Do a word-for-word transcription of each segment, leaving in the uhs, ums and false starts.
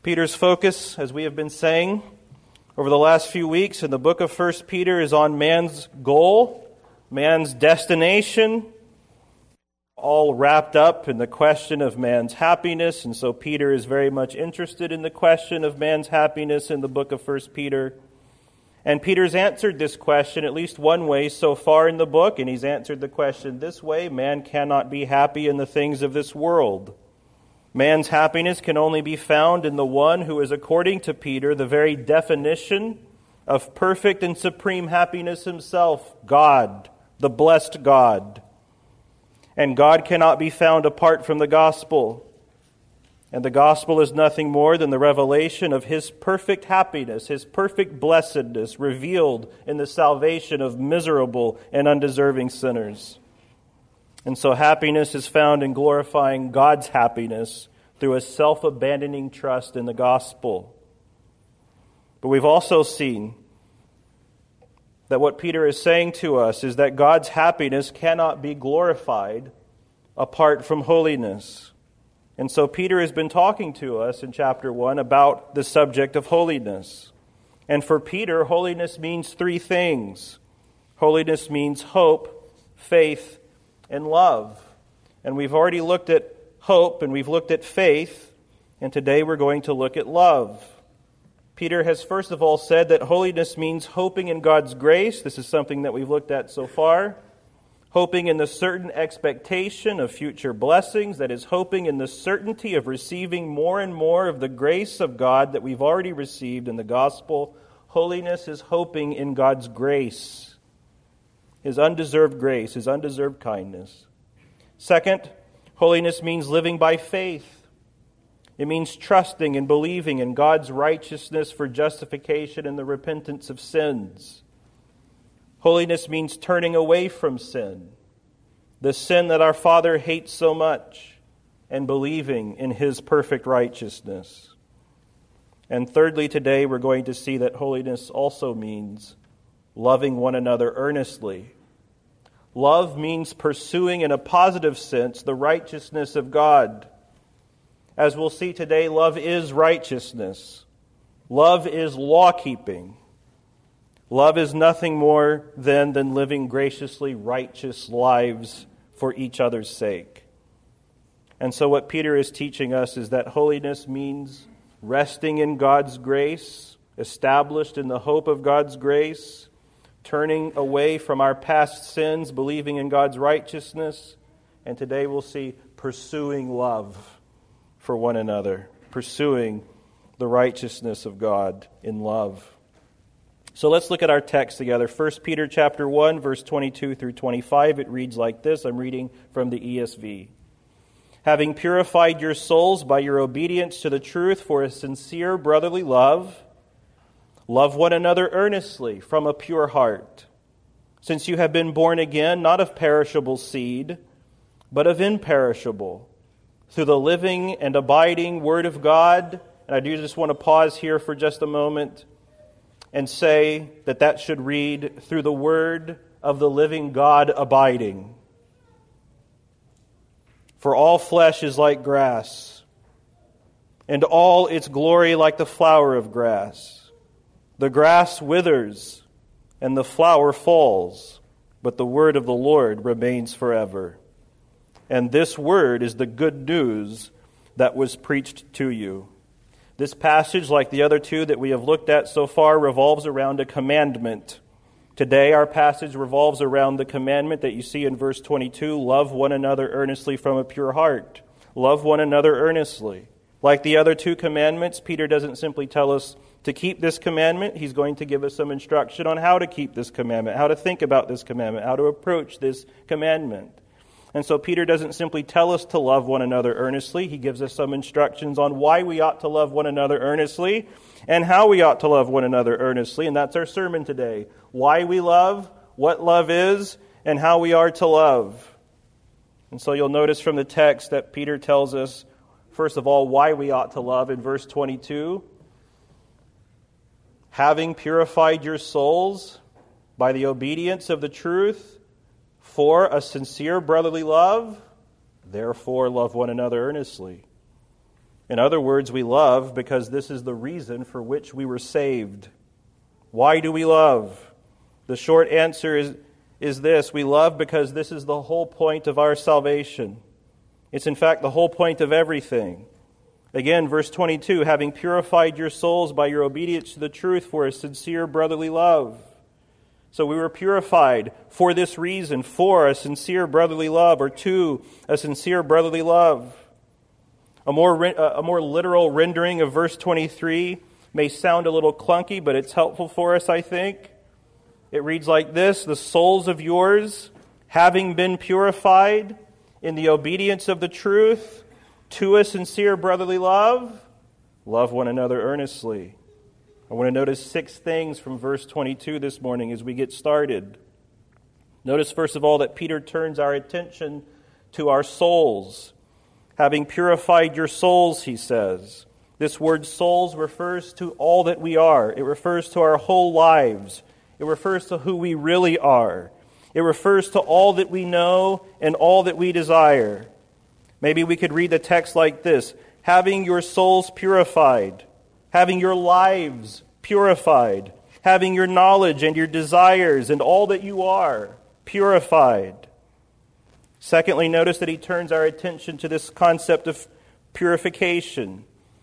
Peter's focus, as we have been saying over the last few weeks in the book of First Peter, is on man's goal, man's destination, all wrapped up in the question of man's happiness. And so Peter is very much interested in the question of man's happiness in the book of First Peter. And Peter's answered this question at least one way so far in the book, and he's answered the question this way: man cannot be happy in the things of this world. Man's happiness can only be found in the one who is, according to Peter, the very definition of perfect and supreme happiness himself, God, the blessed God. And God cannot be found apart from the gospel. And the gospel is nothing more than the revelation of His perfect happiness, His perfect blessedness, revealed in the salvation of miserable and undeserving sinners. And so happiness is found in glorifying God's happiness through a self-abandoning trust in the gospel. But we've also seen that what Peter is saying to us is that God's happiness cannot be glorified apart from holiness. And so Peter has been talking to us in chapter one about the subject of holiness. And for Peter, holiness means three things. Holiness means hope, faith, and love. And we've already looked at hope and we've looked at faith, and today we're going to look at love. Peter has first of all said that holiness means hoping in God's grace. This is something that we've looked at so far. Hoping in the certain expectation of future blessings, that is, hoping in the certainty of receiving more and more of the grace of God that we've already received in the gospel. Holiness is hoping in God's grace, His undeserved grace, His undeserved kindness. Second, holiness means living by faith. It means trusting and believing in God's righteousness for justification and the repentance of sins. Holiness means turning away from sin, the sin that our Father hates so much, and believing in His perfect righteousness. And thirdly, today we're going to see that holiness also means loving one another earnestly. Love means pursuing in a positive sense the righteousness of God. As we'll see today, love is righteousness. Love is law-keeping. Love is nothing more than, than living graciously righteous lives for each other's sake. And so what Peter is teaching us is that holiness means resting in God's grace, established in the hope of God's grace, turning away from our past sins, believing in God's righteousness, and today we'll see pursuing love for one another, pursuing the righteousness of God in love. So let's look at our text together. First Peter chapter one, verse twenty-two through twenty-five. It reads like this. I'm reading from the E S V. Having purified your souls by your obedience to the truth for a sincere brotherly love, love one another earnestly from a pure heart, since you have been born again, not of perishable seed, but of imperishable, through the living and abiding Word of God. And I do just want to pause here for just a moment and say that that should read, through the Word of the living God abiding. For all flesh is like grass, and all its glory like the flower of grass. The grass withers, and the flower falls, but the word of the Lord remains forever. And this word is the good news that was preached to you. This passage, like the other two that we have looked at so far, revolves around a commandment. Today, our passage revolves around the commandment that you see in verse twenty-two, love one another earnestly from a pure heart. Love one another earnestly. Like the other two commandments, Peter doesn't simply tell us to keep this commandment. He's going to give us some instruction on how to keep this commandment, how to think about this commandment, how to approach this commandment. And so Peter doesn't simply tell us to love one another earnestly. He gives us some instructions on why we ought to love one another earnestly and how we ought to love one another earnestly. And that's our sermon today. Why we love, what love is, and how we are to love. And so you'll notice from the text that Peter tells us, first of all, why we ought to love in verse twenty-two. Having purified your souls by the obedience of the truth, for a sincere brotherly love, therefore love one another earnestly. In other words, we love because this is the reason for which we were saved. Why do we love? The short answer is, is this. We love because this is the whole point of our salvation. It's in fact the whole point of everything. Again, verse twenty-two, having purified your souls by your obedience to the truth for a sincere brotherly love. So we were purified for this reason, for a sincere brotherly love, or to a sincere brotherly love. A more, a more literal rendering of verse twenty-three may sound a little clunky, but it's helpful for us, I think. It reads like this: the souls of yours, having been purified in the obedience of the truth, to a sincere brotherly love, love one another earnestly. I want to notice six things from verse twenty-two this morning as we get started. Notice, first of all, that Peter turns our attention to our souls. Having purified your souls, he says. This word souls refers to all that we are. It refers to our whole lives. It refers to who we really are. It refers to all that we know and all that we desire. Maybe we could read the text like this: having your souls purified, having your lives purified, having your knowledge and your desires and all that you are purified. Secondly, notice that he turns our attention to this concept of purification.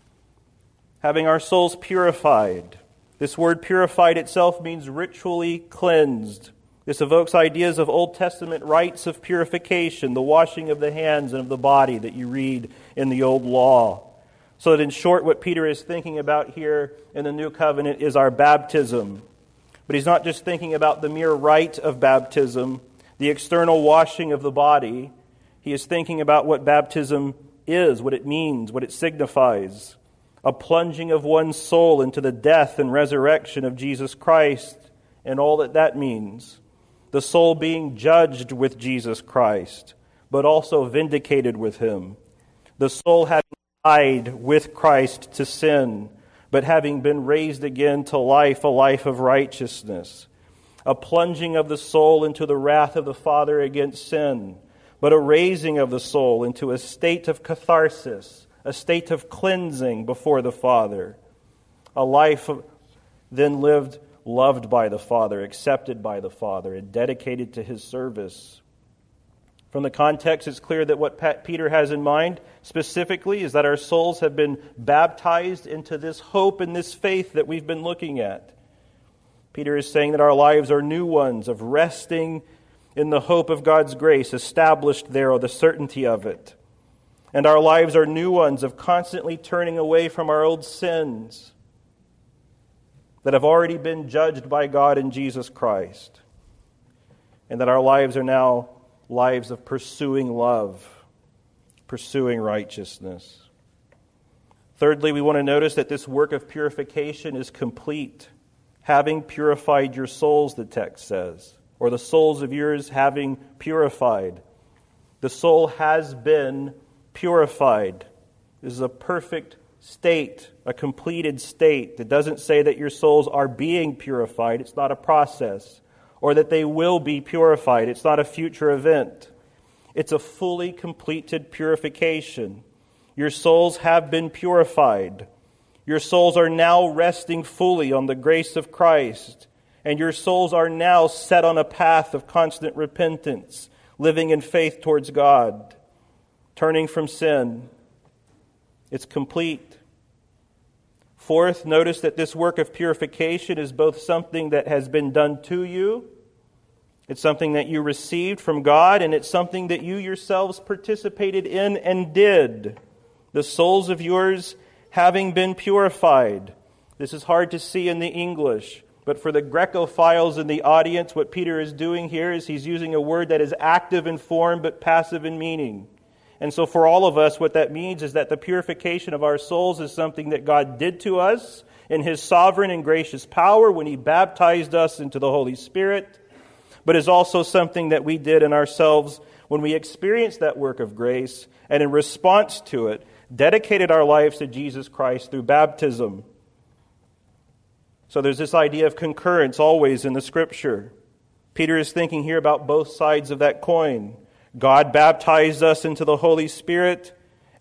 Having our souls purified. This word purified itself means ritually cleansed. This evokes ideas of Old Testament rites of purification, the washing of the hands and of the body that you read in the Old Law. So that in short, what Peter is thinking about here in the New Covenant is our baptism. But he's not just thinking about the mere rite of baptism, the external washing of the body. He is thinking about what baptism is, what it means, what it signifies. A plunging of one's soul into the death and resurrection of Jesus Christ and all that that means. The soul being judged with Jesus Christ, but also vindicated with Him. The soul having died with Christ to sin, but having been raised again to life, a life of righteousness. A plunging of the soul into the wrath of the Father against sin, but a raising of the soul into a state of catharsis, a state of cleansing before the Father. A life then lived loved by the Father, accepted by the Father, and dedicated to His service. From the context, it's clear that what Peter has in mind specifically is that our souls have been baptized into this hope and this faith that we've been looking at. Peter is saying that our lives are new ones of resting in the hope of God's grace, established there, or the certainty of it. And our lives are new ones of constantly turning away from our old sins that have already been judged by God in Jesus Christ. And that our lives are now lives of pursuing love, pursuing righteousness. Thirdly, we want to notice that this work of purification is complete. Having purified your souls, the text says, or the souls of yours having purified. The soul has been purified. This is a perfect state, a completed state. It doesn't say that your souls are being purified. It's not a process. Or that they will be purified. It's not a future event. It's a fully completed purification. Your souls have been purified. Your souls are now resting fully on the grace of Christ. And your souls are now set on a path of constant repentance, living in faith towards God, turning from sin. It's complete. Fourth, notice that this work of purification is both something that has been done to you, it's something that you received from God, and it's something that you yourselves participated in and did. The souls of yours having been purified. This is hard to see in the English, but for the Grecophiles in the audience, what Peter is doing here is he's using a word that is active in form but passive in meaning. And so for all of us, what that means is that the purification of our souls is something that God did to us in His sovereign and gracious power when He baptized us into the Holy Spirit, but is also something that we did in ourselves when we experienced that work of grace and in response to it, dedicated our lives to Jesus Christ through baptism. So there's this idea of concurrence always in the Scripture. Peter is thinking here about both sides of that coin. God baptized us into the Holy Spirit,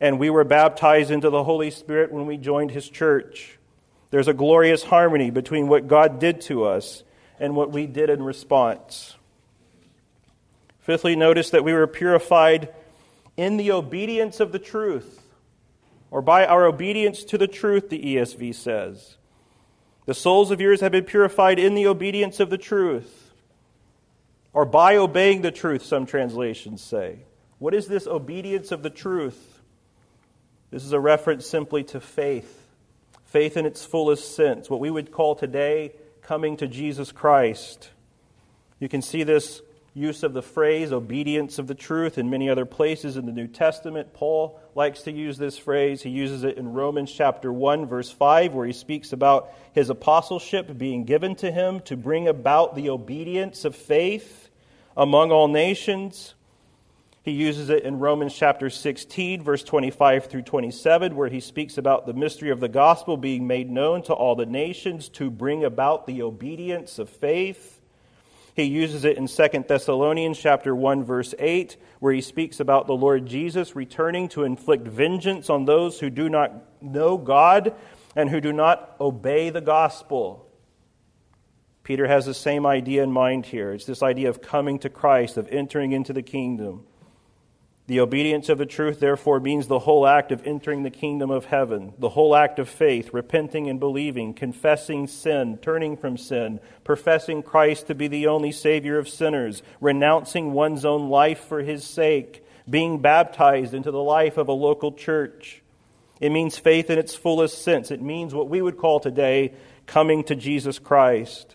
and we were baptized into the Holy Spirit when we joined His church. There's a glorious harmony between what God did to us and what we did in response. Fifthly, notice that we were purified in the obedience of the truth, or by our obedience to the truth, the E S V says. The souls of yours have been purified in the obedience of the truth, or by obeying the truth, some translations say. What is this obedience of the truth? This is a reference simply to faith. Faith in its fullest sense, what we would call today coming to Jesus Christ. You can see this use of the phrase obedience of the truth in many other places in the New Testament. Paul likes to use this phrase. He uses it in Romans chapter one, verse five, where he speaks about his apostleship being given to him to bring about the obedience of faith among all nations. He uses it in Romans chapter sixteen, verse twenty-five through twenty-seven, where he speaks about the mystery of the gospel being made known to all the nations to bring about the obedience of faith. He uses it in Second Thessalonians chapter one, verse eight, where he speaks about the Lord Jesus returning to inflict vengeance on those who do not know God and who do not obey the gospel. Peter has the same idea in mind here. It's this idea of coming to Christ, of entering into the kingdom. The obedience of the truth, therefore, means the whole act of entering the kingdom of heaven, the whole act of faith, repenting and believing, confessing sin, turning from sin, professing Christ to be the only Savior of sinners, renouncing one's own life for His sake, being baptized into the life of a local church. It means faith in its fullest sense. It means what we would call today coming to Jesus Christ.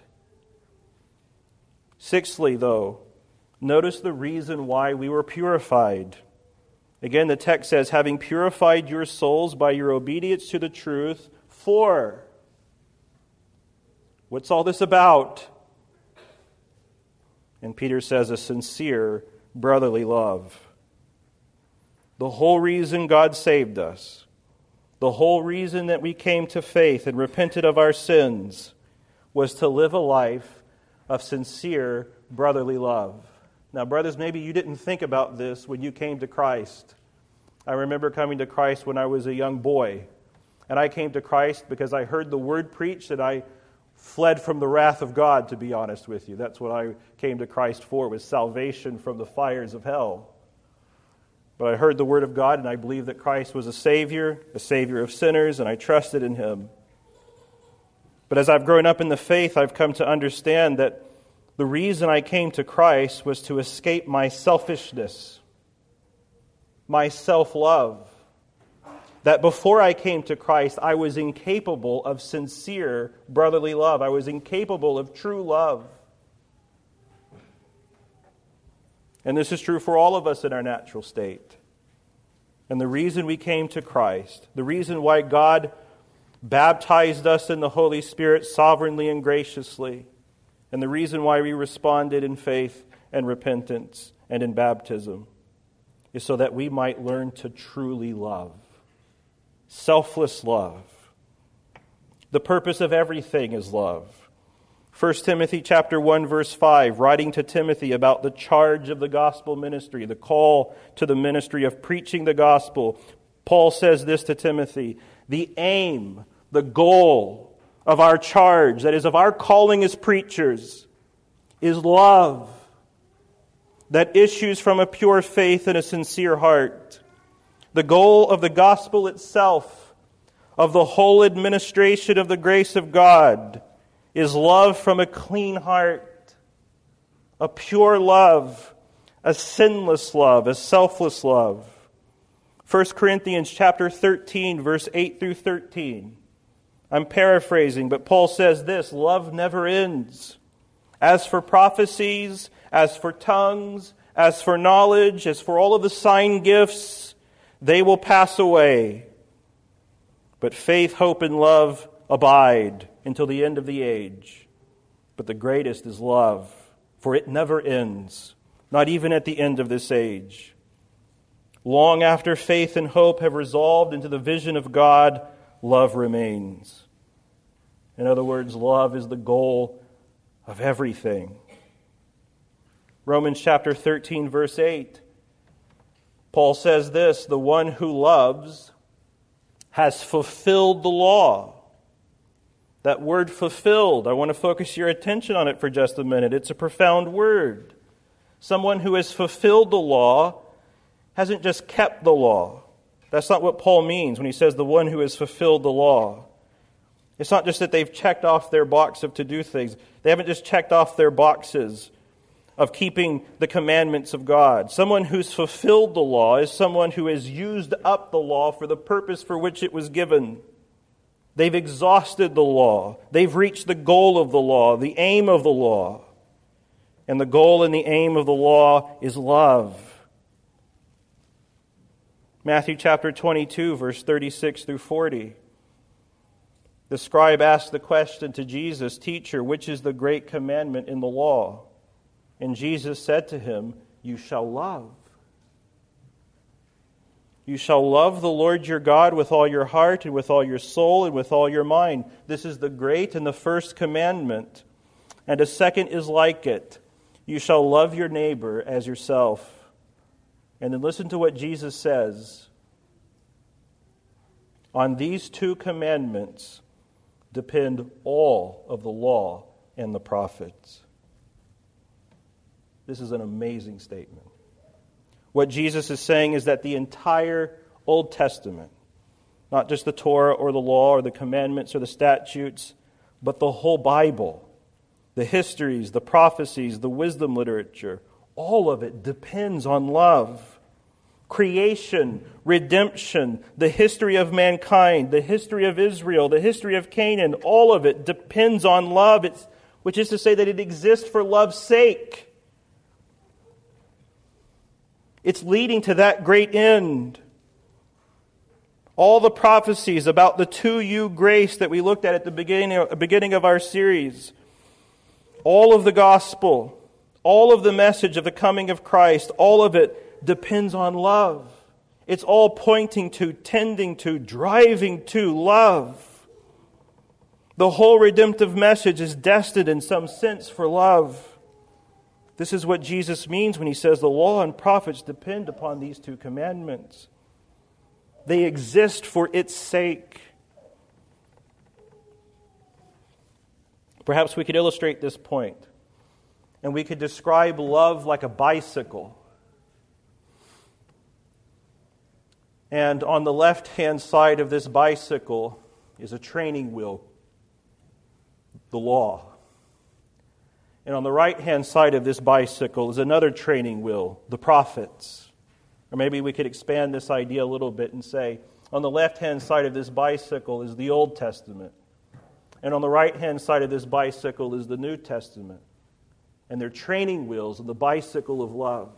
Sixthly, though, notice the reason why we were purified. Again, the text says, having purified your souls by your obedience to the truth for. What's all this about? And Peter says, a sincere brotherly love. The whole reason God saved us, the whole reason that we came to faith and repented of our sins, was to live a life of sincere brotherly love. Now, brothers, maybe you didn't think about this when you came to Christ. I remember coming to Christ when I was a young boy. And I came to Christ because I heard the word preached and I fled from the wrath of God, to be honest with you. That's what I came to Christ for, was salvation from the fires of hell. But I heard the word of God and I believed that Christ was a Savior, a Savior of sinners, and I trusted in Him. But as I've grown up in the faith, I've come to understand that the reason I came to Christ was to escape my selfishness, my self-love. That before I came to Christ, I was incapable of sincere brotherly love. I was incapable of true love. And this is true for all of us in our natural state. And the reason we came to Christ, the reason why God baptized us in the Holy Spirit sovereignly and graciously, and the reason why we responded in faith and repentance and in baptism is so that we might learn to truly love. Selfless love. The purpose of everything is love. First Timothy chapter one, verse five, writing to Timothy about the charge of the gospel ministry, the call to the ministry of preaching the gospel, Paul says this to Timothy: the aim, the goal of our charge, that is, of our calling as preachers, is love that issues from a pure faith and a sincere heart. The goal of the gospel itself, of the whole administration of the grace of God, is love from a clean heart, a pure love, a sinless love, a selfless love. First Corinthians chapter thirteen, verse eight through thirteen. I'm paraphrasing, but Paul says this: love never ends. As for prophecies, as for tongues, as for knowledge, as for all of the sign gifts, they will pass away. But faith, hope, and love abide until the end of the age. But the greatest is love, for it never ends, not even at the end of this age. Long after faith and hope have resolved into the vision of God, love remains. In other words, love is the goal of everything. Romans chapter thirteen, verse eight. Paul says this, the one who loves has fulfilled the law. That word fulfilled, I want to focus your attention on it for just a minute. It's a profound word. Someone who has fulfilled the law hasn't just kept the law. That's not what Paul means when he says the one who has fulfilled the law. It's not just that they've checked off their box of to-do things. They haven't just checked off their boxes of keeping the commandments of God. Someone who's fulfilled the law is someone who has used up the law for the purpose for which it was given. They've exhausted the law. They've reached the goal of the law, the aim of the law. And the goal and the aim of the law is love. Matthew chapter twenty-two, verse thirty-six through forty. The scribe asked the question to Jesus, "Teacher, which is the great commandment in the law?" And Jesus said to him, "You shall love. You shall love the Lord your God with all your heart and with all your soul and with all your mind. This is the great and the first commandment. And a second is like it. You shall love your neighbor as yourself." And then listen to what Jesus says. On these two commandments depend all of the law and the prophets. This is an amazing statement. What Jesus is saying is that the entire Old Testament, not just the Torah or the law or the commandments or the statutes, but the whole Bible, the histories, the prophecies, the wisdom literature, all of it depends on love. Creation, redemption, the history of mankind, the history of Israel, the history of Canaan, all of it depends on love, it's, which is to say that it exists for love's sake. It's leading to that great end. All the prophecies about the to-you grace that we looked at at the beginning, beginning of our series, all of the gospel, all of the message of the coming of Christ, all of it depends on love. It's all pointing to, tending to, driving to love. The whole redemptive message is destined in some sense for love. This is what Jesus means when he says the law and prophets depend upon these two commandments. They exist for its sake. Perhaps we could illustrate this point, and we could describe love like a bicycle. And on the left-hand side of this bicycle is a training wheel, the law. And on the right-hand side of this bicycle is another training wheel, the prophets. Or maybe we could expand this idea a little bit and say, on the left-hand side of this bicycle is the Old Testament. And on the right-hand side of this bicycle is the New Testament. And they're training wheels on the bicycle of love.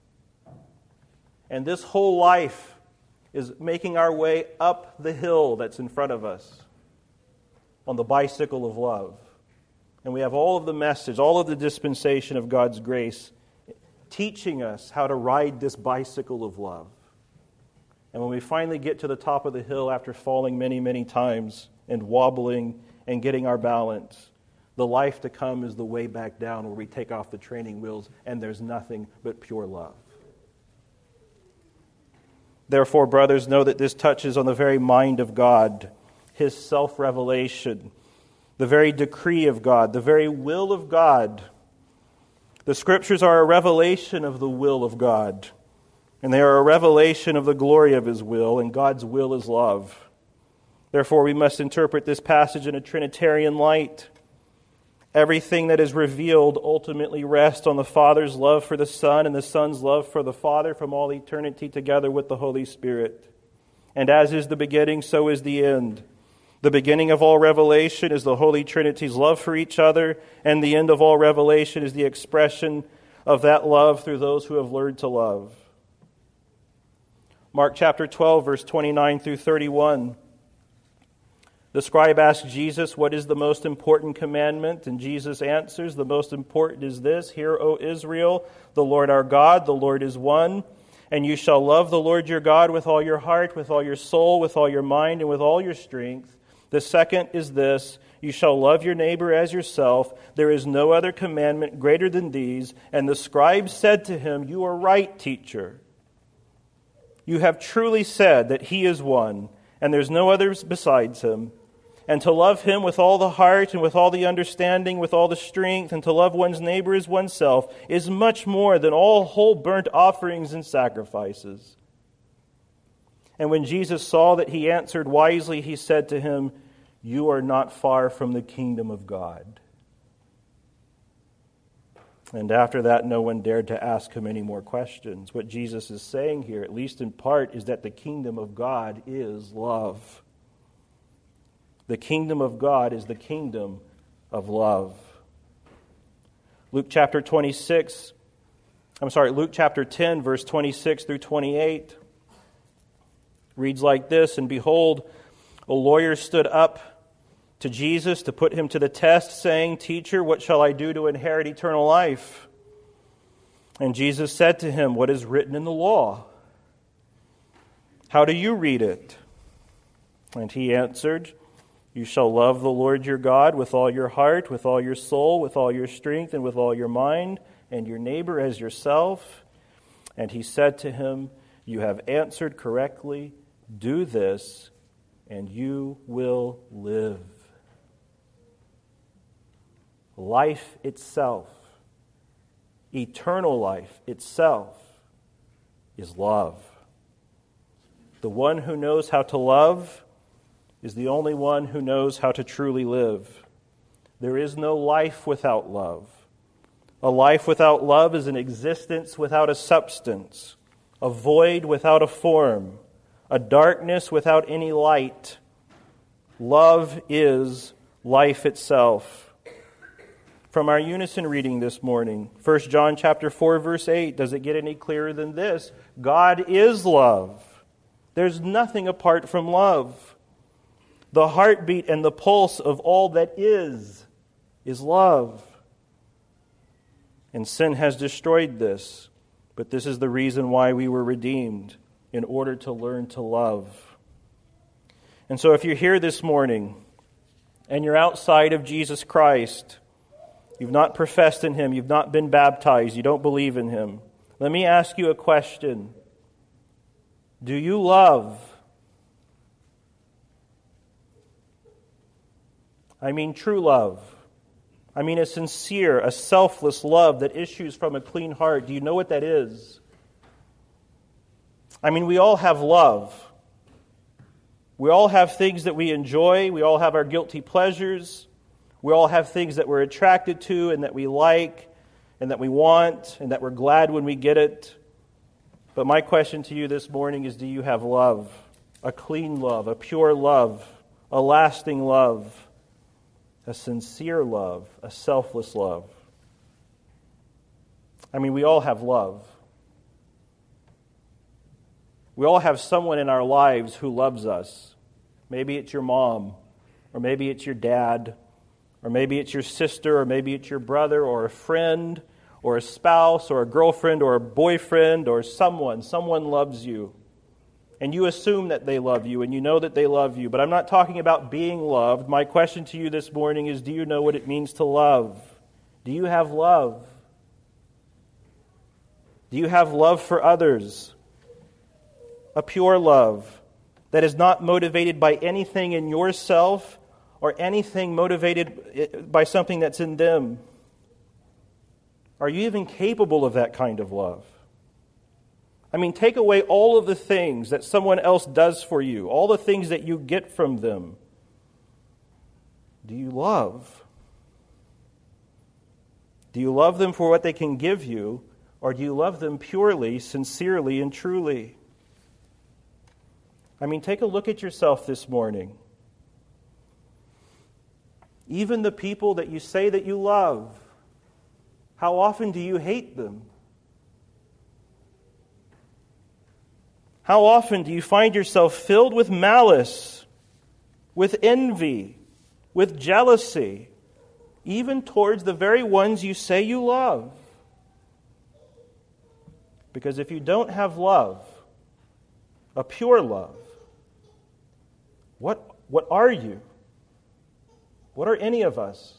And this whole life is making our way up the hill that's in front of us on the bicycle of love. And we have all of the message, all of the dispensation of God's grace teaching us how to ride this bicycle of love. And when we finally get to the top of the hill after falling many, many times and wobbling and getting our balance, the life to come is the way back down where we take off the training wheels and there's nothing but pure love. Therefore, brothers, know that this touches on the very mind of God, His self-revelation, the very decree of God, the very will of God. The Scriptures are a revelation of the will of God, and they are a revelation of the glory of His will, and God's will is love. Therefore, we must interpret this passage in a Trinitarian light. Everything that is revealed ultimately rests on the Father's love for the Son and the Son's love for the Father from all eternity together with the Holy Spirit. And as is the beginning, so is the end. The beginning of all revelation is the Holy Trinity's love for each other, and the end of all revelation is the expression of that love through those who have learned to love. Mark chapter twelve, verse twenty-nine through thirty-one. The scribe asks Jesus, "What is the most important commandment?" And Jesus answers, "The most important is this, Hear, O Israel, the Lord our God, the Lord is one. And you shall love the Lord your God with all your heart, with all your soul, with all your mind, and with all your strength. The second is this, you shall love your neighbor as yourself. There is no other commandment greater than these." And the scribe said to him, "You are right, teacher." You have truly said that He is one, and there's no others besides Him. And to love Him with all the heart and with all the understanding, with all the strength, and to love one's neighbor as oneself is much more than all whole burnt offerings and sacrifices. And when Jesus saw that he answered wisely, He said to him, You are not far from the kingdom of God. And after that, no one dared to ask Him any more questions. What Jesus is saying here, at least in part, is that the kingdom of God is love. The kingdom of God is the kingdom of love. Luke chapter twenty-six, I'm sorry, Luke chapter ten, verse twenty-six through twenty-eight reads like this, And behold, a lawyer stood up to Jesus to put Him to the test, saying, Teacher, what shall I do to inherit eternal life? And Jesus said to him, What is written in the law? How do you read it? And he answered, You shall love the Lord your God with all your heart, with all your soul, with all your strength, and with all your mind, and your neighbor as yourself. And he said to him, You have answered correctly. Do this, and you will live. Life itself, eternal life itself, is love. The one who knows how to love is the only one who knows how to truly live. There is no life without love. A life without love is an existence without a substance, a void without a form, a darkness without any light. Love is life itself. From our unison reading this morning, First John chapter four, verse eight, does it get any clearer than this? God is love. There's nothing apart from love. The heartbeat and the pulse of all that is, is love. And sin has destroyed this, but this is the reason why we were redeemed, in order to learn to love. And so if you're here this morning, and you're outside of Jesus Christ, you've not professed in Him, you've not been baptized, you don't believe in Him, let me ask you a question. Do you love? I mean true love. I mean a sincere, a selfless love that issues from a clean heart. Do you know what that is? I mean, we all have love. We all have things that we enjoy. We all have our guilty pleasures. We all have things that we're attracted to and that we like and that we want and that we're glad when we get it. But my question to you this morning is, do you have love? A clean love, a pure love, a lasting love, a sincere love, a selfless love. I mean, we all have love. We all have someone in our lives who loves us. Maybe it's your mom, or maybe it's your dad, or maybe it's your sister, or maybe it's your brother, or a friend, or a spouse, or a girlfriend, or a boyfriend, or someone. Someone loves you. And you assume that they love you, and you know that they love you. But I'm not talking about being loved. My question to you this morning is, do you know what it means to love? Do you have love? Do you have love for others? A pure love that is not motivated by anything in yourself or anything motivated by something that's in them. Are you even capable of that kind of love? I mean, take away all of the things that someone else does for you, all the things that you get from them. Do you love? Do you love them for what they can give you, or do you love them purely, sincerely, and truly? I mean, take a look at yourself this morning. Even the people that you say that you love, how often do you hate them? How often do you find yourself filled with malice, with envy, with jealousy, even towards the very ones you say you love? Because if you don't have love, a pure love, what, what are you? What are any of us?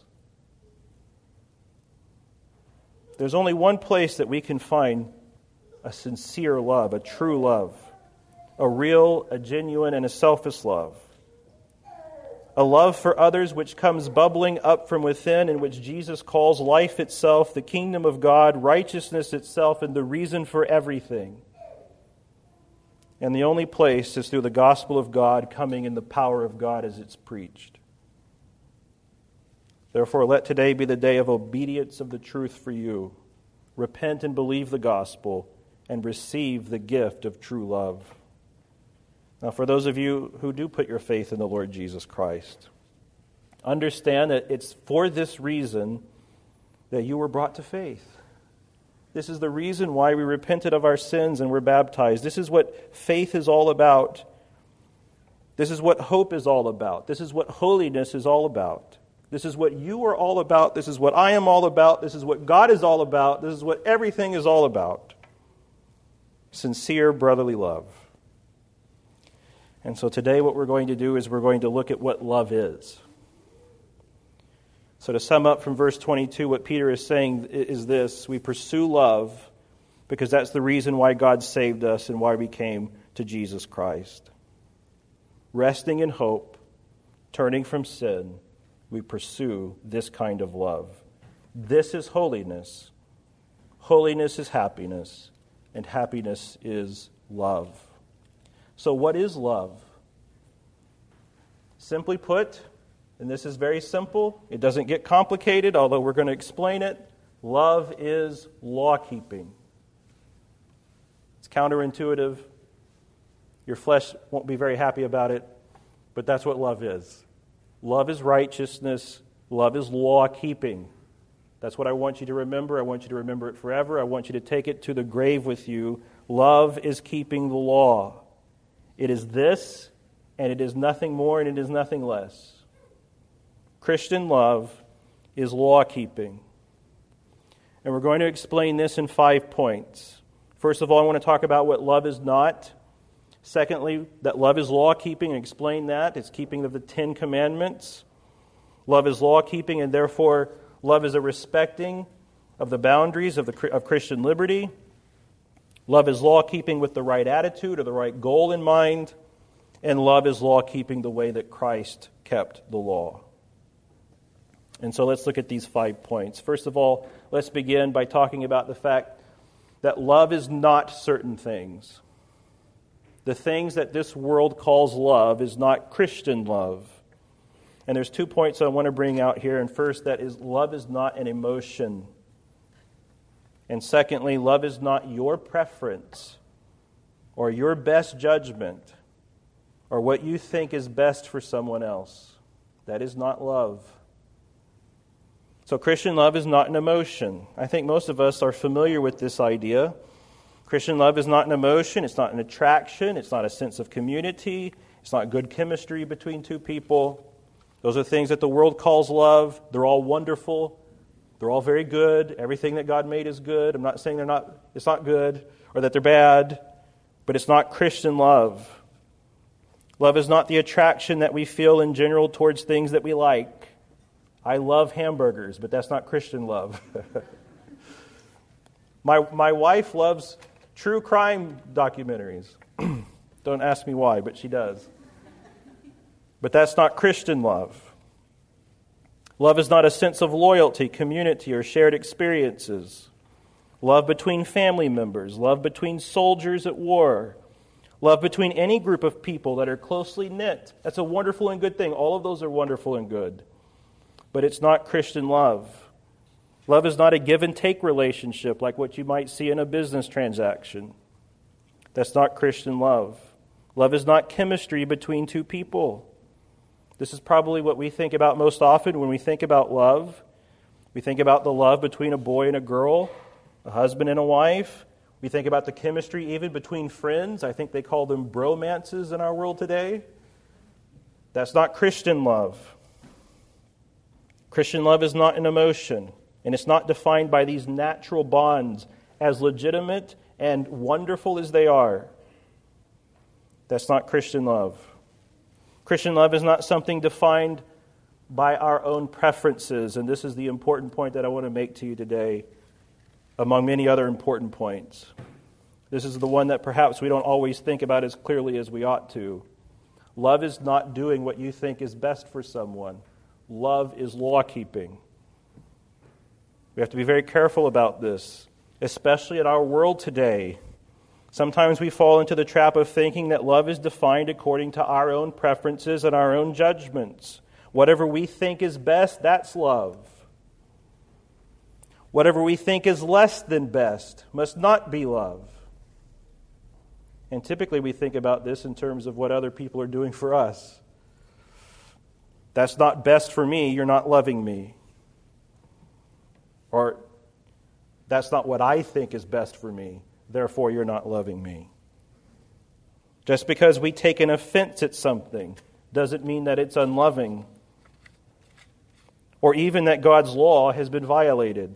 There's only one place that we can find a sincere love, a true love, a real, a genuine, and a selfless love. A love for others which comes bubbling up from within, in which Jesus calls life itself, the kingdom of God, righteousness itself, and the reason for everything. And the only place is through the gospel of God coming in the power of God as it's preached. Therefore, let today be the day of obedience of the truth for you. Repent and believe the gospel and receive the gift of true love. Now, for those of you who do put your faith in the Lord Jesus Christ, understand that it's for this reason that you were brought to faith. This is the reason why we repented of our sins and were baptized. This is what faith is all about. This is what hope is all about. This is what holiness is all about. This is what you are all about. This is what I am all about. This is what God is all about. This is what everything is all about. Sincere brotherly love. And so today what we're going to do is we're going to look at what love is. So to sum up from verse twenty-two, what Peter is saying is this: we pursue love because that's the reason why God saved us and why we came to Jesus Christ. Resting in hope, turning from sin, we pursue this kind of love. This is holiness. Holiness is happiness, and happiness is love. So what is love? Simply put, and this is very simple, it doesn't get complicated, although we're going to explain it, love is law-keeping. It's counterintuitive. Your flesh won't be very happy about it, but that's what love is. Love is righteousness. Love is law-keeping. That's what I want you to remember. I want you to remember it forever. I want you to take it to the grave with you. Love is keeping the law. It is this, and it is nothing more, and it is nothing less. Christian love is law-keeping. And we're going to explain this in five points. First of all, I want to talk about what love is not. Secondly, that love is law-keeping, and explain that. It's keeping of the Ten Commandments. Love is law-keeping, and therefore love is a respecting of the boundaries of, the, of Christian liberty. Love is law-keeping with the right attitude or the right goal in mind. And love is law-keeping the way that Christ kept the law. And so let's look at these five points. First of all, let's begin by talking about the fact that love is not certain things. The things that this world calls love is not Christian love. And there's two points I want to bring out here. And first, that is, love is not an emotion. And secondly, love is not your preference or your best judgment or what you think is best for someone else. That is not love. So Christian love is not an emotion. I think most of us are familiar with this idea. Christian love is not an emotion. It's not an attraction. It's not a sense of community. It's not good chemistry between two people. Those are things that the world calls love. They're all wonderful. They're all very good. Everything that God made is good. I'm not saying they're not, it's not good or that they're bad, but it's not Christian love. Love is not the attraction that we feel in general towards things that we like. I love hamburgers, but that's not Christian love. my my wife loves true crime documentaries. Don't ask me why, but she does. But that's not Christian love. Love is not a sense of loyalty, community, or shared experiences. Love between family members. Love between soldiers at war. Love between any group of people that are closely knit. That's a wonderful and good thing. All of those are wonderful and good. But it's not Christian love. Love is not a give and take relationship like what you might see in a business transaction. That's not Christian love. Love is not chemistry between two people. This is probably what we think about most often when we think about love. We think about the love between a boy and a girl, a husband and a wife. We think about the chemistry even between friends. I think they call them bromances in our world today. That's not Christian love. Christian love is not an emotion, and it's not defined by these natural bonds, as legitimate and wonderful as they are. That's not Christian love. Christian love is not something defined by our own preferences, and this is the important point that I want to make to you today, among many other important points. This is the one that perhaps we don't always think about as clearly as we ought to. Love is not doing what you think is best for someone. Love is law-keeping. We have to be very careful about this, especially in our world today. Sometimes we fall into the trap of thinking that love is defined according to our own preferences and our own judgments. Whatever we think is best, that's love. Whatever we think is less than best must not be love. And typically we think about this in terms of what other people are doing for us. That's not best for me, you're not loving me. Or, that's not what I think is best for me, therefore you're not loving me. Just because we take an offense at something doesn't mean that it's unloving, or even that God's law has been violated.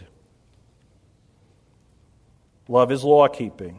Love is law-keeping.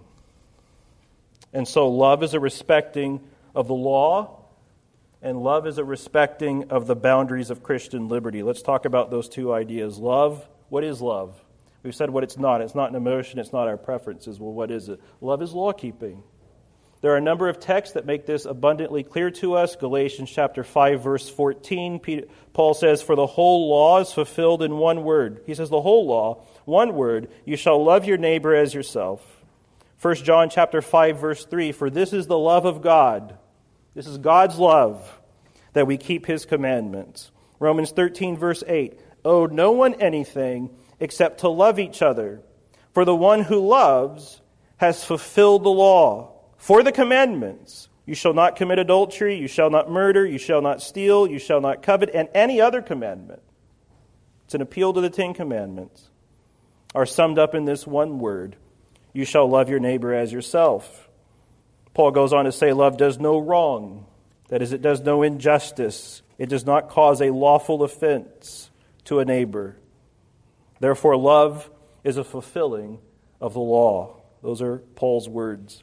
And so love is a respecting of the law, and love is a respecting of the boundaries of Christian liberty. Let's talk about those two ideas. Love, what is love? We've said what it's not. It's not an emotion, it's not our preferences. Well, what is it? Love is law-keeping. There are a number of texts that make this abundantly clear to us. Galatians chapter five, verse fourteen, Peter, Paul says, "For the whole law is fulfilled in one word." He says the whole law, one word, "You shall love your neighbor as yourself." First John chapter five, verse three, "For this is the love of God." This is God's love, that we keep His commandments. Romans thirteen, verse eight, "Owe no one anything except to love each other. For the one who loves has fulfilled the law. For the commandments, you shall not commit adultery, you shall not murder, you shall not steal, you shall not covet," and any other commandment. It's an appeal to the Ten Commandments, are summed up in this one word: you shall love your neighbor as yourself. Paul goes on to say love does no wrong. That is, it does no injustice. It does not cause a lawful offense to a neighbor. Therefore, love is a fulfilling of the law. Those are Paul's words.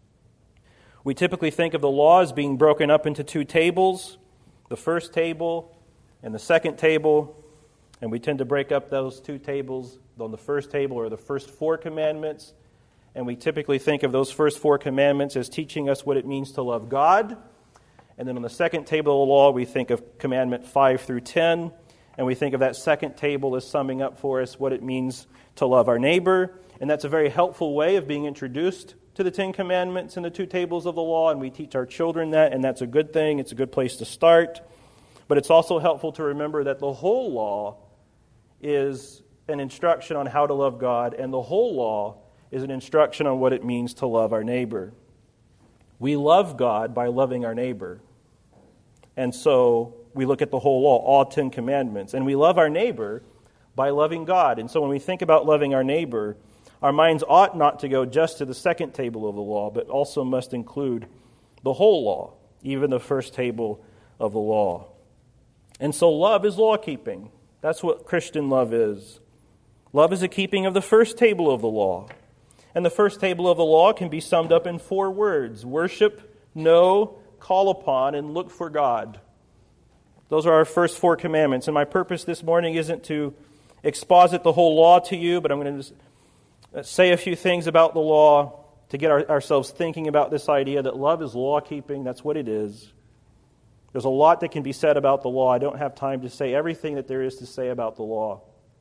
We typically think of the law as being broken up into two tables, the first table and the second table, and we tend to break up those two tables. On the first table are the first four commandments, and we typically think of those first four commandments as teaching us what it means to love God. And then on the second table of the law, we think of commandment five through ten, and we think of that second table as summing up for us what it means to love our neighbor. And that's a very helpful way of being introduced to the Ten Commandments and the two tables of the law, and we teach our children that, and that's a good thing. It's a good place to start. But it's also helpful to remember that the whole law is an instruction on how to love God, and the whole law is an instruction on what it means to love our neighbor. We love God by loving our neighbor. And so we look at the whole law, all Ten Commandments. And we love our neighbor by loving God. And so when we think about loving our neighbor, our minds ought not to go just to the second table of the law, but also must include the whole law, even the first table of the law. And so love is law-keeping. That's what Christian love is. Love is a keeping of the first table of the law. And the first table of the law can be summed up in four words: worship, know, call upon, and look for God. Those are our first four commandments. And my purpose this morning isn't to exposit the whole law to you, but I'm going to just say a few things about the law to get our, ourselves thinking about this idea that love is law-keeping. That's what it is. There's a lot that can be said about the law. I don't have time to say everything that there is to say about the law.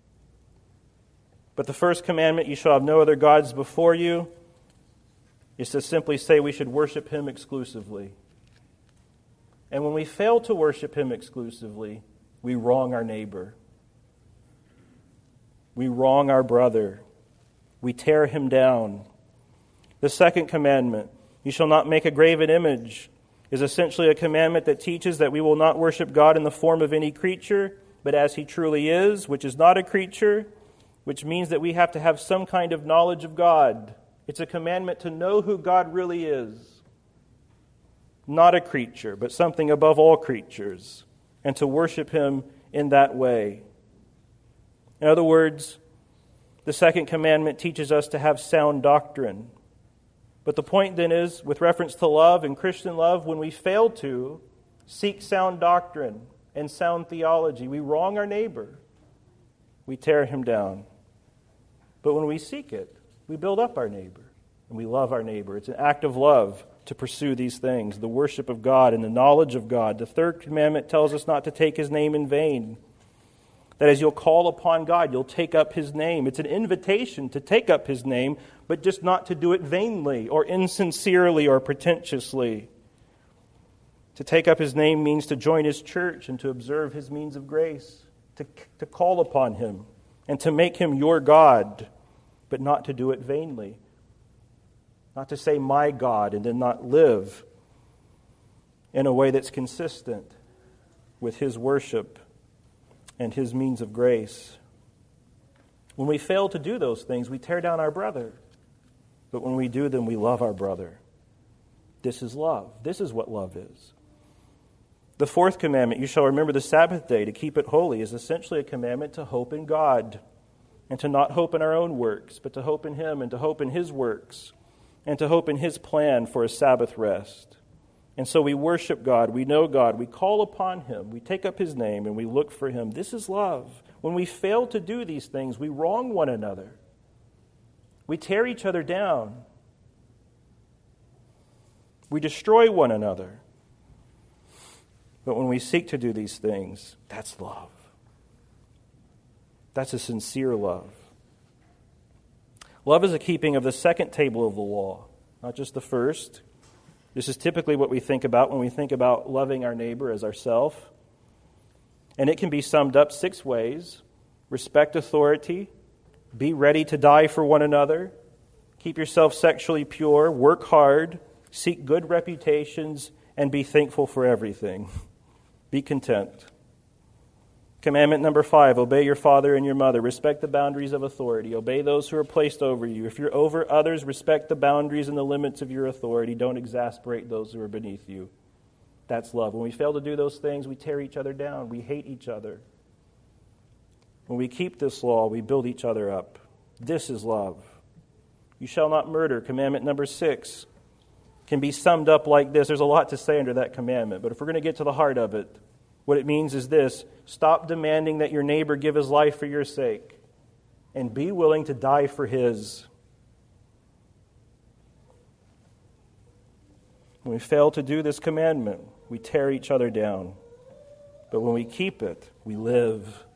But the first commandment, "You shall have no other gods before you," is to simply say we should worship Him exclusively. And when we fail to worship Him exclusively, we wrong our neighbor. We wrong our brother. We tear him down. The second commandment, "You shall not make a graven image," is essentially a commandment that teaches that we will not worship God in the form of any creature, but as He truly is, which is not a creature, which means that we have to have some kind of knowledge of God. It's a commandment to know who God really is. Not a creature, but something above all creatures, and to worship Him in that way. In other words, the second commandment teaches us to have sound doctrine. But the point then is, with reference to love and Christian love, when we fail to seek sound doctrine and sound theology, we wrong our neighbor. We tear him down. But when we seek it, we build up our neighbor. and we love our neighbor. It's an act of love to pursue these things, the worship of God and the knowledge of God. The third commandment tells us not to take his name in vain. That as you'll call upon God, you'll take up his name. It's an invitation to take up his name, but just not to do it vainly or insincerely or pretentiously. To take up his name means to join his church and to observe his means of grace, to, to call upon him and to make him your God, but not to do it vainly. Not to say my God and then not live in a way that's consistent with his worship and his means of grace. When we fail to do those things, we tear down our brother. But when we do them, we love our brother. This is love. This is what love is. The fourth commandment, you shall remember the Sabbath day to keep it holy, is essentially a commandment to hope in God and to not hope in our own works, but to hope in him and to hope in his works and to hope in his plan for a Sabbath rest. And so we worship God, we know God, we call upon him, we take up his name, and we look for him. This is love. When we fail to do these things, we wrong one another. We tear each other down. We destroy one another. But when we seek to do these things, that's love. That's a sincere love. Love is a keeping of the second table of the law, not just the first. This is typically what we think about when we think about loving our neighbor as ourselves. And it can be summed up six ways. Respect authority. Be ready to die for one another. Keep yourself sexually pure. Work hard. Seek good reputations. And be thankful for everything. Be content. Commandment number five, obey your father and your mother. Respect the boundaries of authority. Obey those who are placed over you. If you're over others, respect the boundaries and the limits of your authority. Don't exasperate those who are beneath you. That's love. When we fail to do those things, we tear each other down. We hate each other. When we keep this law, we build each other up. This is love. You shall not murder. Commandment number six can be summed up like this. There's a lot to say under that commandment, but if we're going to get to the heart of it, what it means is this: stop demanding that your neighbor give his life for your sake, and be willing to die for his. When we fail to do this commandment, we tear each other down. But when we keep it, we live.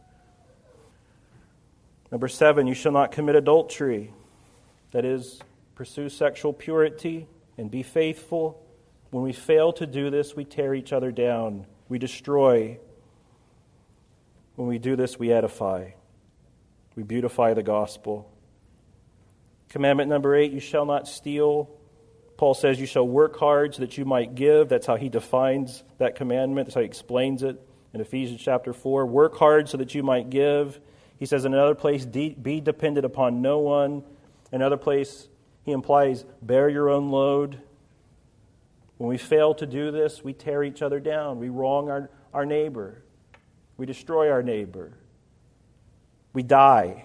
Number seven, you shall not commit adultery. That is, pursue sexual purity and be faithful. When we fail to do this, we tear each other down. We destroy. When we do this, we edify. We beautify the gospel. Commandment number eight, you shall not steal. Paul says you shall work hard so that you might give. That's how he defines that commandment. That's how he explains it in Ephesians chapter four. Work hard so that you might give. He says in another place, be dependent upon no one. In another place, he implies, bear your own load. When we fail to do this, we tear each other down. We wrong our, our neighbor. We destroy our neighbor. We die.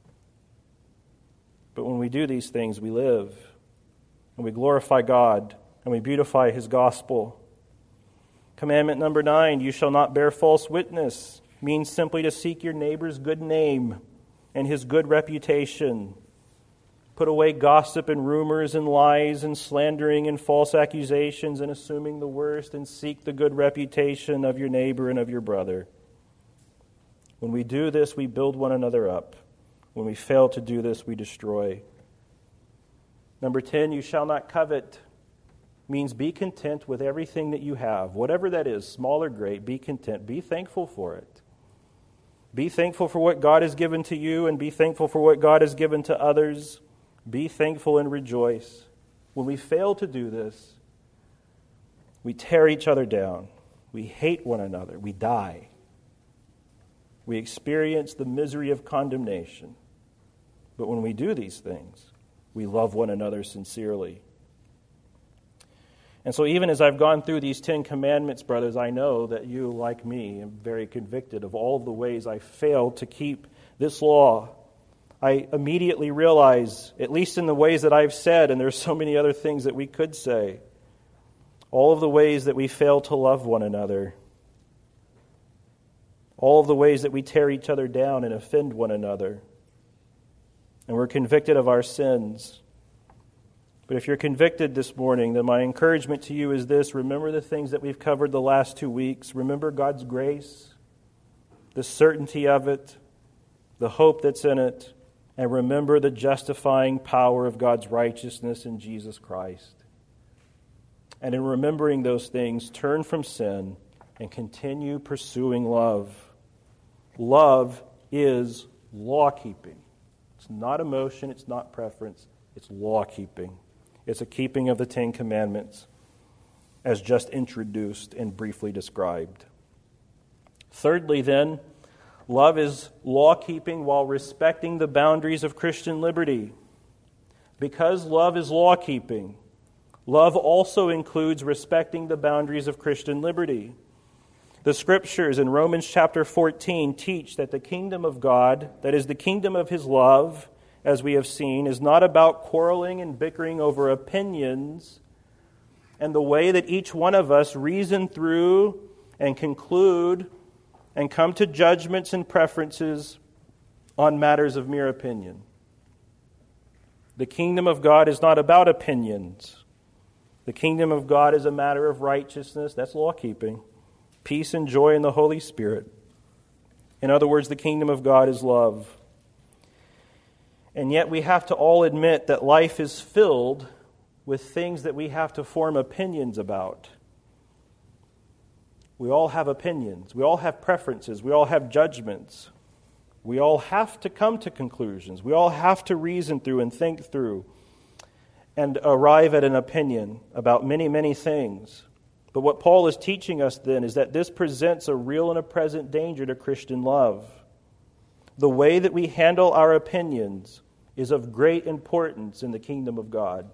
But when we do these things, we live. And we glorify God. And we beautify his gospel. Commandment number nine, you shall not bear false witness. Means simply to seek your neighbor's good name and his good reputation. Put away gossip and rumors and lies and slandering and false accusations and assuming the worst, and seek the good reputation of your neighbor and of your brother. When we do this, we build one another up. When we fail to do this, we destroy. Number ten, you shall not covet. Means be content with everything that you have. Whatever that is, small or great, be content. Be thankful for it. Be thankful for what God has given to you, and be thankful for what God has given to others. Be thankful and rejoice. When we fail to do this, we tear each other down. We hate one another. We die. We experience the misery of condemnation. But when we do these things, we love one another sincerely. And so even as I've gone through these Ten Commandments, brothers, I know that you, like me, are very convicted of all the ways I failed to keep this law. I immediately realize, at least in the ways that I've said, and there's so many other things that we could say, all of the ways that we fail to love one another, all of the ways that we tear each other down and offend one another, and we're convicted of our sins. But if you're convicted this morning, then my encouragement to you is this: remember the things that we've covered the last two weeks. Remember God's grace, the certainty of it, the hope that's in it, and remember the justifying power of God's righteousness in Jesus Christ. And in remembering those things, turn from sin and continue pursuing love. Love is law-keeping. It's not emotion, it's not preference, it's law-keeping. It's a keeping of the Ten Commandments, as just introduced and briefly described. Thirdly, then, love is law-keeping while respecting the boundaries of Christian liberty. Because love is law-keeping, love also includes respecting the boundaries of Christian liberty. The Scriptures in Romans chapter fourteen teach that the kingdom of God, that is the kingdom of His love, as we have seen, is not about quarreling and bickering over opinions and the way that each one of us reason through and conclude and come to judgments and preferences on matters of mere opinion. The kingdom of God is not about opinions. The kingdom of God is a matter of righteousness, that's law-keeping, peace and joy in the Holy Spirit. In other words, the kingdom of God is love. And yet we have to all admit that life is filled with things that we have to form opinions about. We all have opinions. We all have preferences. We all have judgments. We all have to come to conclusions. We all have to reason through and think through and arrive at an opinion about many, many things. But what Paul is teaching us then is that this presents a real and a present danger to Christian love. The way that we handle our opinions is of great importance in the kingdom of God.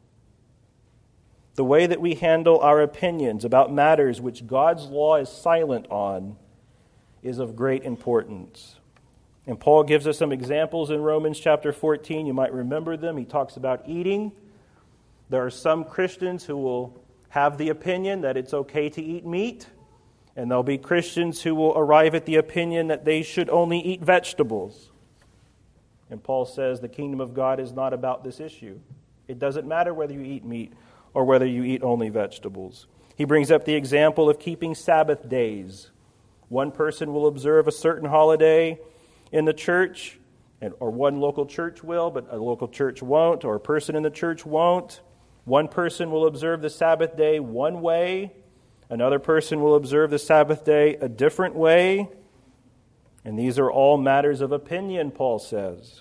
The way that we handle our opinions about matters which God's law is silent on is of great importance. And Paul gives us some examples in Romans chapter fourteen. You might remember them. He talks about eating. There are some Christians who will have the opinion that it's okay to eat meat, and there'll be Christians who will arrive at the opinion that they should only eat vegetables. And Paul says the kingdom of God is not about this issue. It doesn't matter whether you eat meat or whether you eat only vegetables. He brings up the example of keeping Sabbath days. One person will observe a certain holiday in the church, and, or one local church will, but a local church won't, or a person in the church won't. One person will observe the Sabbath day one way. Another person will observe the Sabbath day a different way. And these are all matters of opinion, Paul says.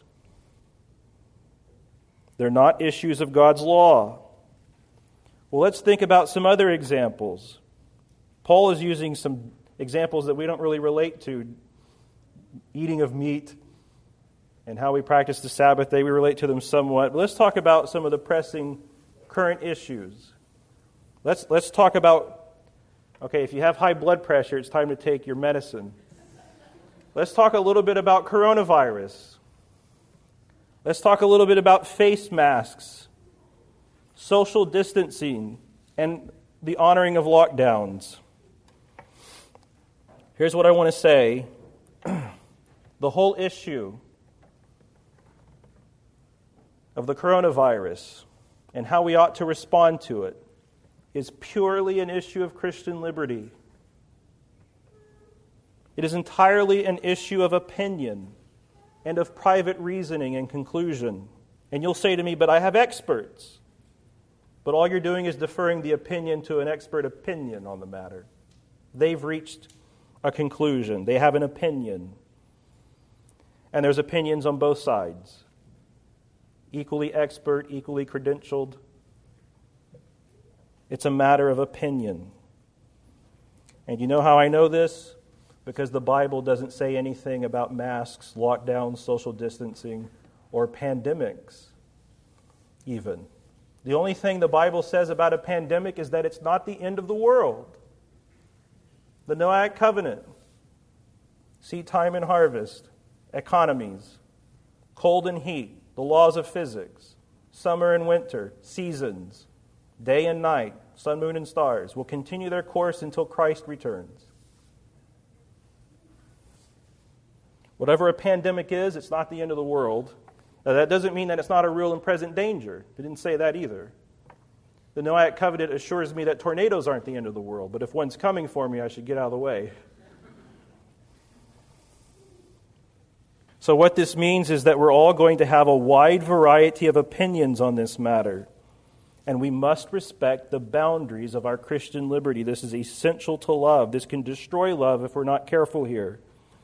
They're not issues of God's law. Well, let's think about some other examples. Paul is using some examples that we don't really relate to. Eating of meat and how we practice the Sabbath day, we relate to them somewhat. But let's talk about some of the pressing current issues. Let's, let's talk about, okay, if you have high blood pressure, it's time to take your medicine. Let's talk a little bit about coronavirus. Let's talk a little bit about face masks, social distancing, and the honoring of lockdowns. Here's what I want to say. The whole issue of the coronavirus and how we ought to respond to it is purely an issue of Christian liberty. It is entirely an issue of opinion and of private reasoning and conclusion. And you'll say to me, but I have experts. But all you're doing is deferring the opinion to an expert opinion on the matter. They've reached a conclusion. They have an opinion. And there's opinions on both sides. Equally expert, equally credentialed. It's a matter of opinion. And you know how I know this? Because the Bible doesn't say anything about masks, lockdowns, social distancing, or pandemics, even. The only thing the Bible says about a pandemic is that it's not the end of the world. The Noahic covenant, seed time and harvest, economies, cold and heat, the laws of physics, summer and winter, seasons, day and night, sun, moon, and stars will continue their course until Christ returns. Whatever a pandemic is, it's not the end of the world. Now, that doesn't mean that it's not a real and present danger. It didn't say that either. The Noahic covenant assures me that tornadoes aren't the end of the world, but if one's coming for me, I should get out of the way. So what this means is that we're all going to have a wide variety of opinions on this matter, and we must respect the boundaries of our Christian liberty. This is essential to love. This can destroy love if we're not careful here.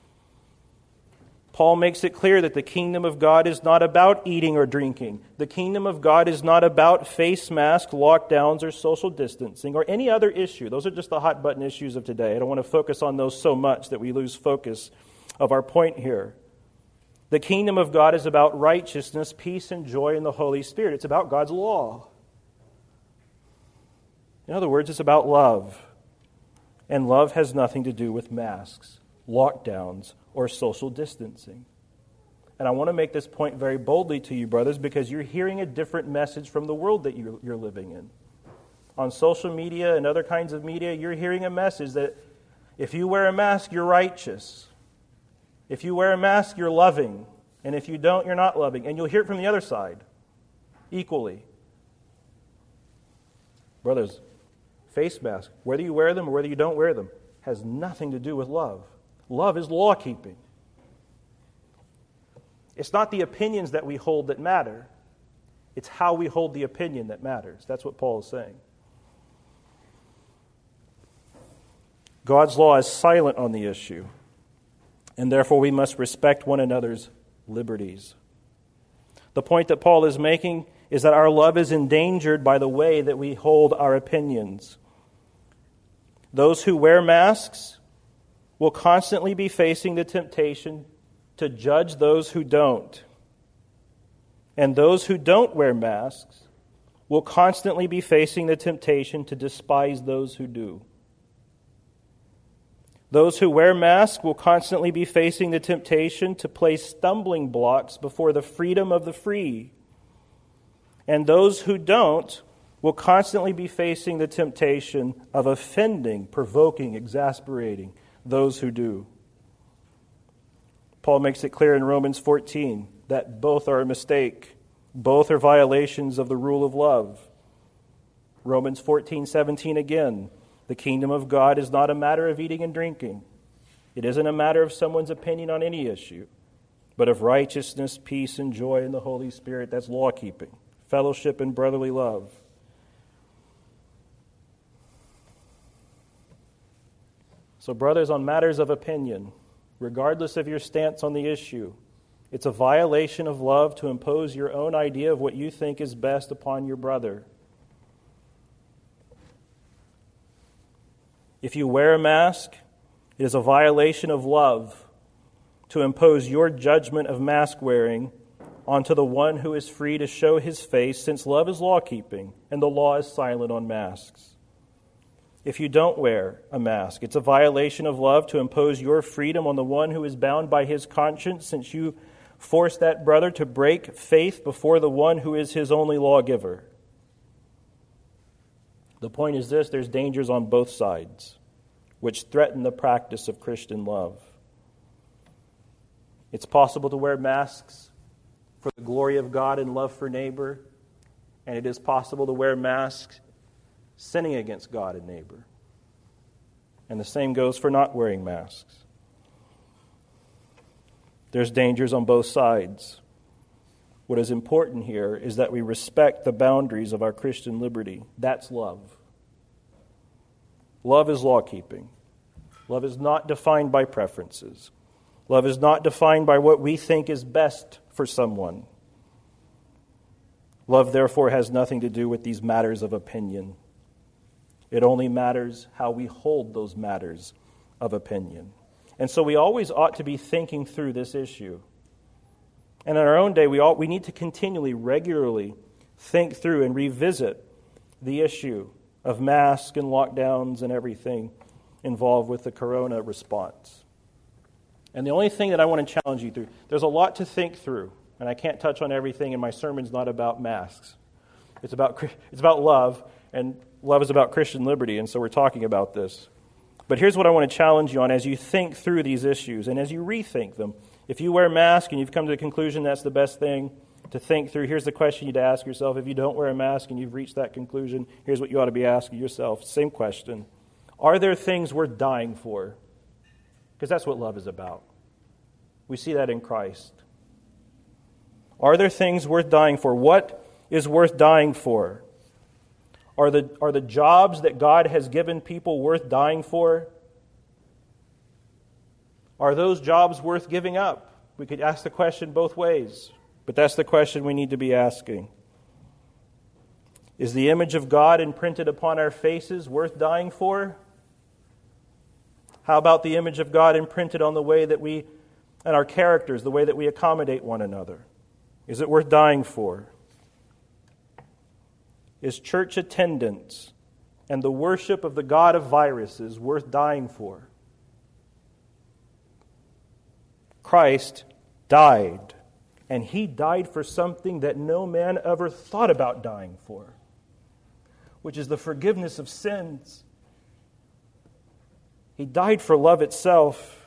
Paul makes it clear that the kingdom of God is not about eating or drinking. The kingdom of God is not about face mask, lockdowns, or social distancing, or any other issue. Those are just the hot button issues of today. I don't want to focus on those so much that we lose focus of our point here. The kingdom of God is about righteousness, peace, and joy in the Holy Spirit. It's about God's law. In other words, it's about love. And love has nothing to do with masks, lockdowns, or social distancing. And I want to make this point very boldly to you, brothers, because you're hearing a different message from the world that you're, you're living in. On social media and other kinds of media, you're hearing a message that if you wear a mask, you're righteous. If you wear a mask, you're loving. And if you don't, you're not loving. And you'll hear it from the other side equally. Brothers, face masks, whether you wear them or whether you don't wear them, has nothing to do with love. Love is law-keeping. It's not the opinions that we hold that matter. It's how we hold the opinion that matters. That's what Paul is saying. God's law is silent on the issue, and therefore we must respect one another's liberties. The point that Paul is making is that our love is endangered by the way that we hold our opinions. Those who wear masks will constantly be facing the temptation to judge those who don't. And those who don't wear masks will constantly be facing the temptation to despise those who do. Those who wear masks will constantly be facing the temptation to place stumbling blocks before the freedom of the free. And those who don't will constantly be facing the temptation of offending, provoking, exasperating those who do. Paul makes it clear in Romans fourteen that both are a mistake. Both are violations of the rule of love. Romans fourteen seventeen again. The kingdom of God is not a matter of eating and drinking. It isn't a matter of someone's opinion on any issue, but of righteousness, peace, and joy in the Holy Spirit. That's law-keeping, fellowship, and brotherly love. So, brothers, on matters of opinion, regardless of your stance on the issue, it's a violation of love to impose your own idea of what you think is best upon your brother. If you wear a mask, it is a violation of love to impose your judgment of mask wearing onto the one who is free to show his face, since love is law-keeping and the law is silent on masks. If you don't wear a mask, it's a violation of love to impose your freedom on the one who is bound by his conscience, since you force that brother to break faith before the one who is his only lawgiver. The point is this: there's dangers on both sides which threaten the practice of Christian love. It's possible to wear masks for the glory of God and love for neighbor, and it is possible to wear masks sinning against God and neighbor. And the same goes for not wearing masks. There's dangers on both sides. What is important here is that we respect the boundaries of our Christian liberty. That's love. Love is law-keeping. Love is not defined by preferences. Love is not defined by what we think is best for someone. Love, therefore, has nothing to do with these matters of opinion. It only matters how we hold those matters of opinion. And so we always ought to be thinking through this issue. And in our own day, we ought, we need to continually, regularly think through and revisit the issue of masks and lockdowns and everything involved with the corona response. And the only thing that I want to challenge you through, there's a lot to think through, and I can't touch on everything, and my sermon's not about masks. It's about it's about love, and love is about Christian liberty, and so we're talking about this. But here's what I want to challenge you on as you think through these issues and as you rethink them. If you wear a mask and you've come to the conclusion that's the best thing, to think through. Here's the question you'd ask yourself. If you don't wear a mask and you've reached that conclusion, here's what you ought to be asking yourself. Same question. Are there things worth dying for? Because that's what love is about. We see that in Christ. Are there things worth dying for? What is worth dying for? Are the, are the jobs that God has given people worth dying for? Are those jobs worth giving up? We could ask the question both ways, but that's the question we need to be asking. Is the image of God imprinted upon our faces worth dying for? How about the image of God imprinted on the way that we, and our characters, the way that we accommodate one another? Is it worth dying for? Is church attendance and the worship of the God of viruses worth dying for? Christ died, and He died for something that no man ever thought about dying for, which is the forgiveness of sins. He died for love itself.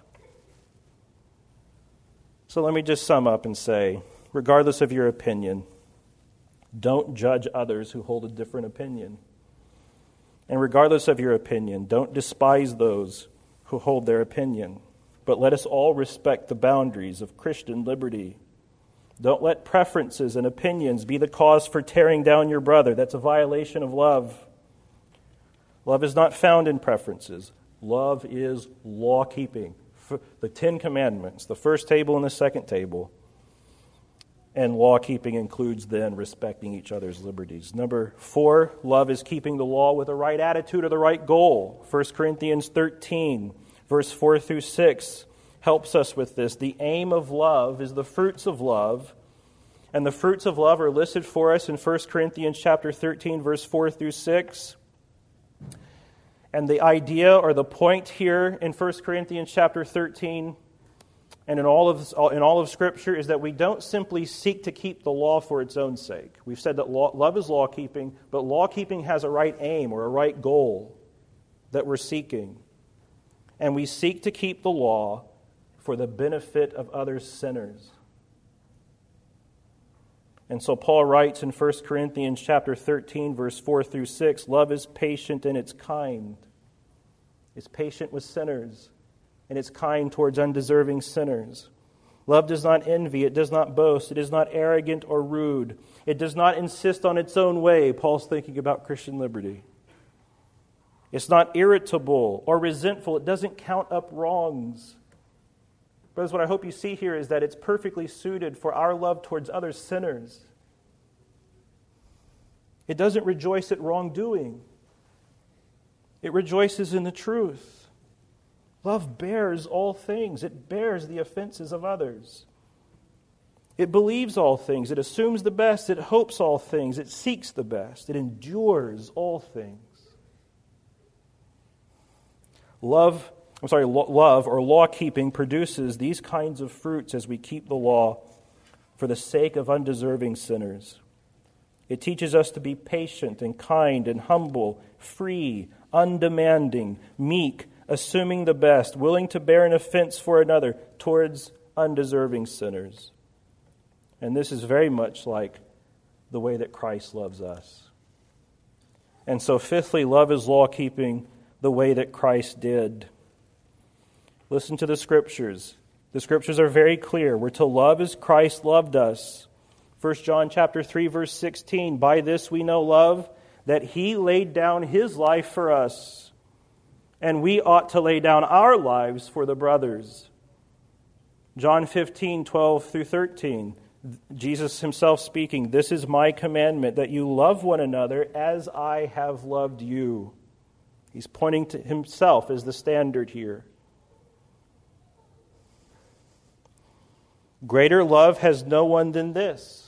So let me just sum up and say, regardless of your opinion, don't judge others who hold a different opinion. And regardless of your opinion, don't despise those who hold their opinion. But let us all respect the boundaries of Christian liberty. Don't let preferences and opinions be the cause for tearing down your brother. That's a violation of love. Love is not found in preferences. Love is law-keeping. The Ten Commandments, the first table and the second table. And law-keeping includes then respecting each other's liberties. Number four, love is keeping the law with the right attitude or the right goal. First Corinthians thirteen, verse four through six helps us with this. The aim of love is the fruits of love. And the fruits of love are listed for us in First Corinthians chapter thirteen, verse four through six. And the idea or the point here in First Corinthians chapter thirteen and in all of in all of Scripture is that we don't simply seek to keep the law for its own sake. We've said that law, love is law-keeping, but law-keeping has a right aim or a right goal that we're seeking. And we seek to keep the law for the benefit of other sinners. And so Paul writes in First Corinthians chapter thirteen, verse four through six, love is patient and it's kind. It's patient with sinners, and it's kind towards undeserving sinners. Love does not envy, it does not boast, it is not arrogant or rude. It does not insist on its own way. Paul's thinking about Christian liberty. It's not irritable or resentful. It doesn't count up wrongs. Brothers, what I hope you see here is that it's perfectly suited for our love towards other sinners. It doesn't rejoice at wrongdoing. It rejoices in the truth. Love bears all things. It bears the offenses of others. It believes all things. It assumes the best. It hopes all things. It seeks the best. It endures all things. Love, I'm sorry, lo- love or law-keeping produces these kinds of fruits as we keep the law for the sake of undeserving sinners. It teaches us to be patient and kind and humble, free, undemanding, meek, assuming the best, willing to bear an offense for another towards undeserving sinners. And this is very much like the way that Christ loves us. And so fifthly, love is law-keeping the way that Christ did. Listen to the Scriptures. The Scriptures are very clear. We're to love as Christ loved us. First John chapter three, verse sixteen, by this we know love, that He laid down His life for us, and we ought to lay down our lives for the brothers. John fifteen, twelve through thirteen, Jesus Himself speaking, this is my commandment, that you love one another as I have loved you. He's pointing to Himself as the standard here. Greater love has no one than this,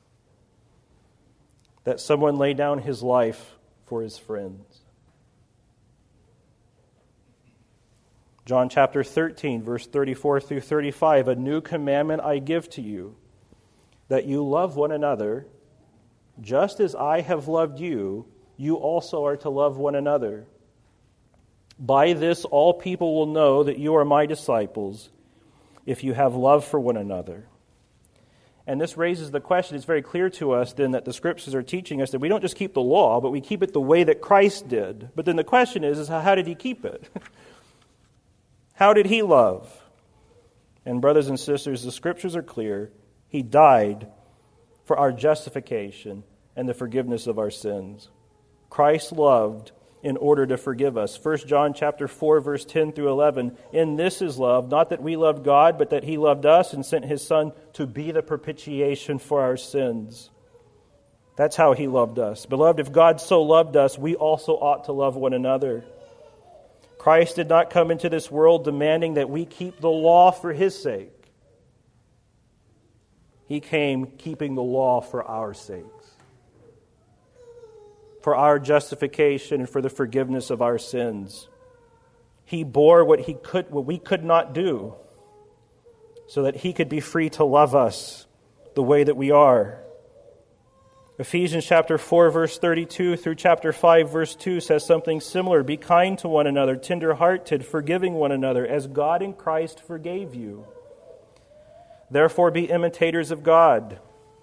that someone lay down his life for his friends. John chapter thirteen, verse thirty-four through thirty-five, a new commandment I give to you, that you love one another, just as I have loved you, you also are to love one another. By this all people will know that you are my disciples, if you have love for one another. And this raises the question, it's very clear to us then that the Scriptures are teaching us that we don't just keep the law, but we keep it the way that Christ did. But then the question is, is how did he keep it? How did he love? And brothers and sisters, the Scriptures are clear. He died for our justification and the forgiveness of our sins. Christ loved in order to forgive us. First John chapter four, verse ten through eleven. In this is love, not that we loved God, but that he loved us and sent his Son to be the propitiation for our sins. That's how he loved us. Beloved, if God so loved us, we also ought to love one another. Christ did not come into this world demanding that we keep the law for his sake. He came keeping the law for our sakes, for our justification and for the forgiveness of our sins. He bore what he could, what we could not do, so that he could be free to love us the way that we are. Ephesians chapter four, verse thirty-two through chapter five, verse two says something similar. Be kind to one another, tender-hearted, forgiving one another, as God in Christ forgave you. Therefore be imitators of God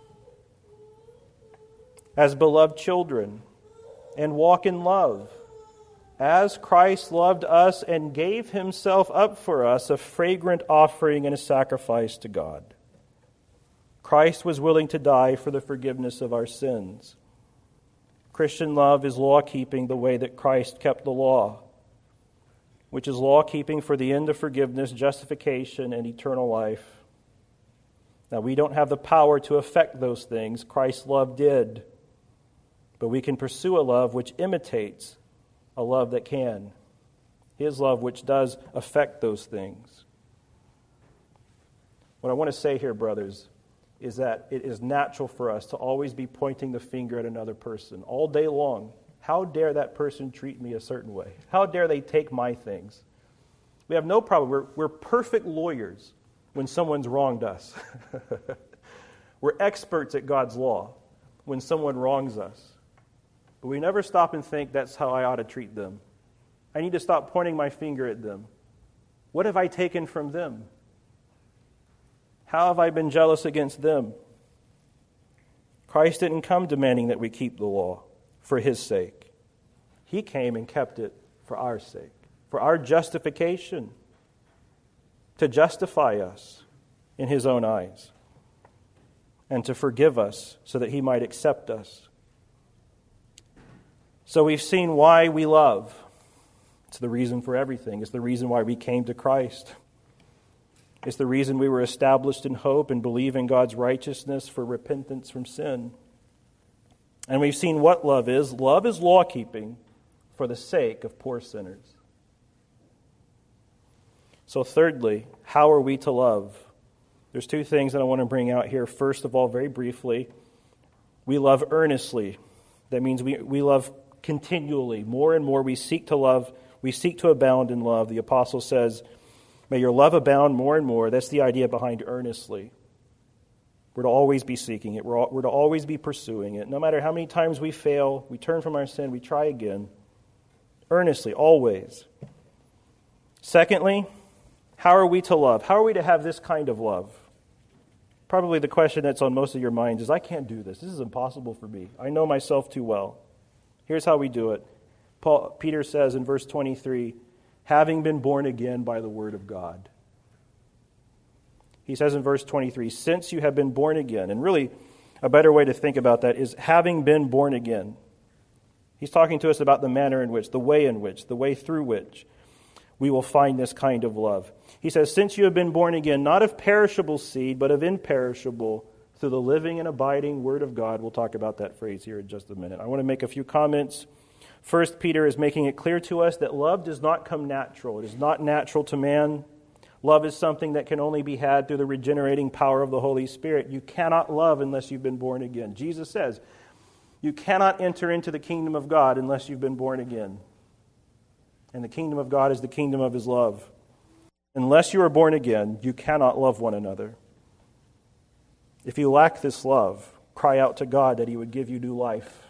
as beloved children, and walk in love, as Christ loved us and gave himself up for us, a fragrant offering and a sacrifice to God. Christ was willing to die for the forgiveness of our sins. Christian love is law-keeping the way that Christ kept the law, which is law-keeping for the end of forgiveness, justification, and eternal life. Now, we don't have the power to affect those things. Christ's love did. But we can pursue a love which imitates a love that can. His love which does affect those things. What I want to say here, brothers, is that it is natural for us to always be pointing the finger at another person all day long. How dare that person treat me a certain way? How dare they take my things? We have no problem. We're, we're perfect lawyers when someone's wronged us. We're experts at God's law when someone wrongs us. But we never stop and think that's how I ought to treat them. I need to stop pointing my finger at them. What have I taken from them? How have I been jealous against them? Christ didn't come demanding that we keep the law for his sake. He came and kept it for our sake, for our justification, to justify us in his own eyes, and to forgive us so that he might accept us. So we've seen why we love. It's the reason for everything. It's the reason why we came to Christ. It's the reason we were established in hope and believe in God's righteousness for repentance from sin. And we've seen what love is. Love is law-keeping for the sake of poor sinners. So thirdly, how are we to love? There's two things that I want to bring out here. First of all, very briefly, we love earnestly. That means we, we love continually. More and more we seek to love. We seek to abound in love. The apostle says, may your love abound more and more. That's the idea behind earnestly. We're to always be seeking it. We're, all, we're to always be pursuing it. No matter how many times we fail, we turn from our sin, we try again. Earnestly, always. Secondly, how are we to love? How are we to have this kind of love? Probably the question that's on most of your minds is, I can't do this. This is impossible for me. I know myself too well. Here's how we do it. Paul, Peter says in verse twenty-three, having been born again by the word of God. He says in verse twenty-three, since you have been born again. And really, a better way to think about that is having been born again. He's talking to us about the manner in which, the way in which, the way through which we will find this kind of love. He says, since you have been born again, not of perishable seed, but of imperishable, through the living and abiding word of God. We'll talk about that phrase here in just a minute. I want to make a few comments. First, Peter is making it clear to us that love does not come natural. It is not natural to man. Love is something that can only be had through the regenerating power of the Holy Spirit. You cannot love unless you've been born again. Jesus says, you cannot enter into the kingdom of God unless you've been born again. And the kingdom of God is the kingdom of his love. Unless you are born again, you cannot love one another. If you lack this love, cry out to God that he would give you new life.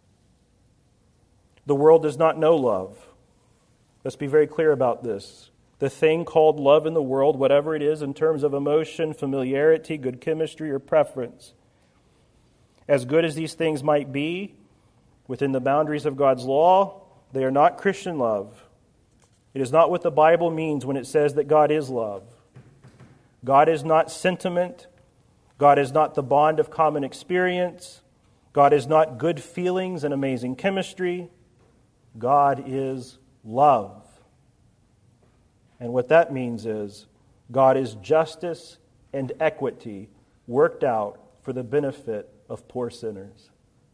The world does not know love. Let's be very clear about this. the thing called love in the world, whatever it is in terms of emotion, familiarity, good chemistry, or preference. As good as these things might be, within the boundaries of God's law, they are not Christian love. It is not what the Bible means when it says that God is love. God is not sentiment. God is not the bond of common experience. God is not good feelings and amazing chemistry. God is love. And what that means is God is justice and equity worked out for the benefit of poor sinners.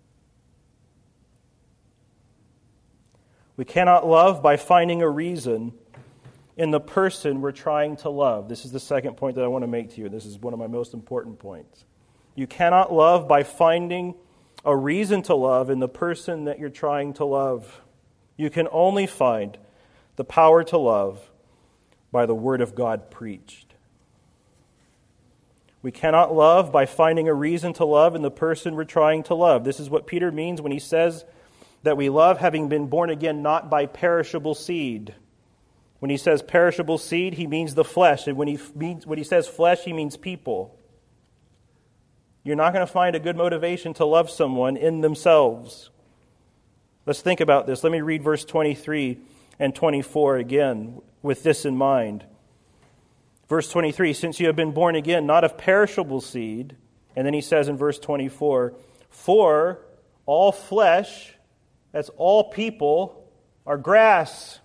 We cannot love by finding a reason in the person we're trying to love. This is the second point that I want to make to you. This is one of my most important points. You cannot love by finding a reason to love in the person that you're trying to love. You can only find the power to love by the Word of God preached. We cannot love by finding a reason to love in the person we're trying to love. This is what Peter means when he says that we love having been born again not by perishable seed. When he says perishable seed, he means the flesh. And when he means when he says flesh, he means people. You're not going to find a good motivation to love someone in themselves. Let's think about this. Let me read verse twenty-three and twenty-four again with this in mind. Verse twenty-three, since you have been born again, not of perishable seed. And then he says in verse twenty-four, for all flesh, that's all people, are grass.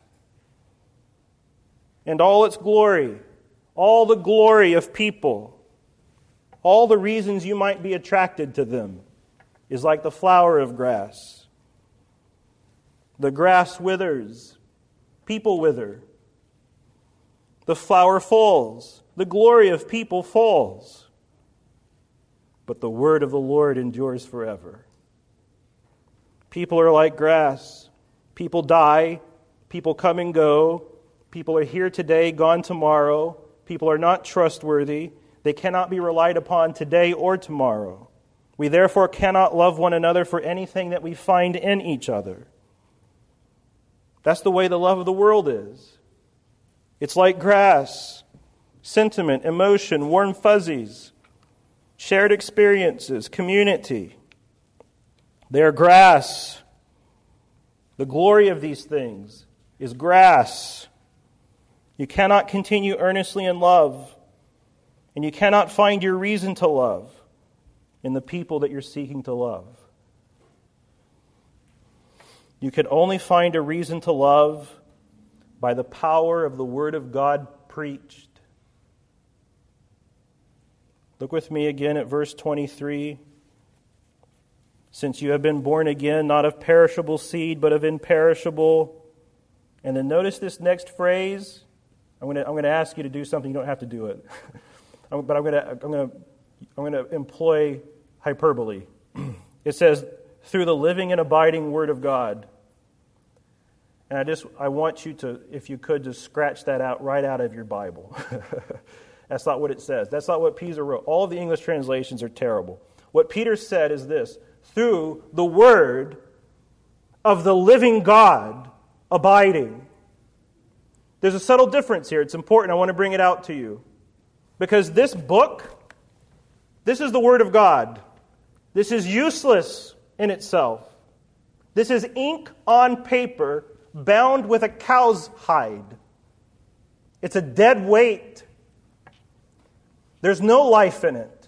And all its glory, all the glory of people, all the reasons you might be attracted to them, is like the flower of grass. The grass withers, people wither. The flower falls, the glory of people falls. But the word of the Lord endures forever. People are like grass. People die. People come and go. People are here today, gone tomorrow. People are not trustworthy. They cannot be relied upon today or tomorrow. We therefore cannot love one another for anything that we find in each other. That's the way the love of the world is. It's like grass, sentiment, emotion, warm fuzzies, shared experiences, community. They are grass. The glory of these things is grass. You cannot continue earnestly in love, and you cannot find your reason to love in the people that you're seeking to love. You can only find a reason to love by the power of the Word of God preached. Look with me again at verse twenty-three. Since you have been born again, not of perishable seed, but of imperishable. And then notice this next phrase. I'm going to, I'm going to ask you to do something. You don't have to do it. But I'm going to, I'm going to, I'm going to employ hyperbole. It says, through the living and abiding Word of God. And I just, I want you to, if you could, just scratch that out right out of your Bible. That's not what it says. That's not what Peter wrote. All of the English translations are terrible. What Peter said is this: through the Word of the living God abiding. There's a subtle difference here. It's important. I want to bring it out to you. Because this book, this is the Word of God. This is useless in itself. This is ink on paper bound with a cow's hide. It's a dead weight. There's no life in it.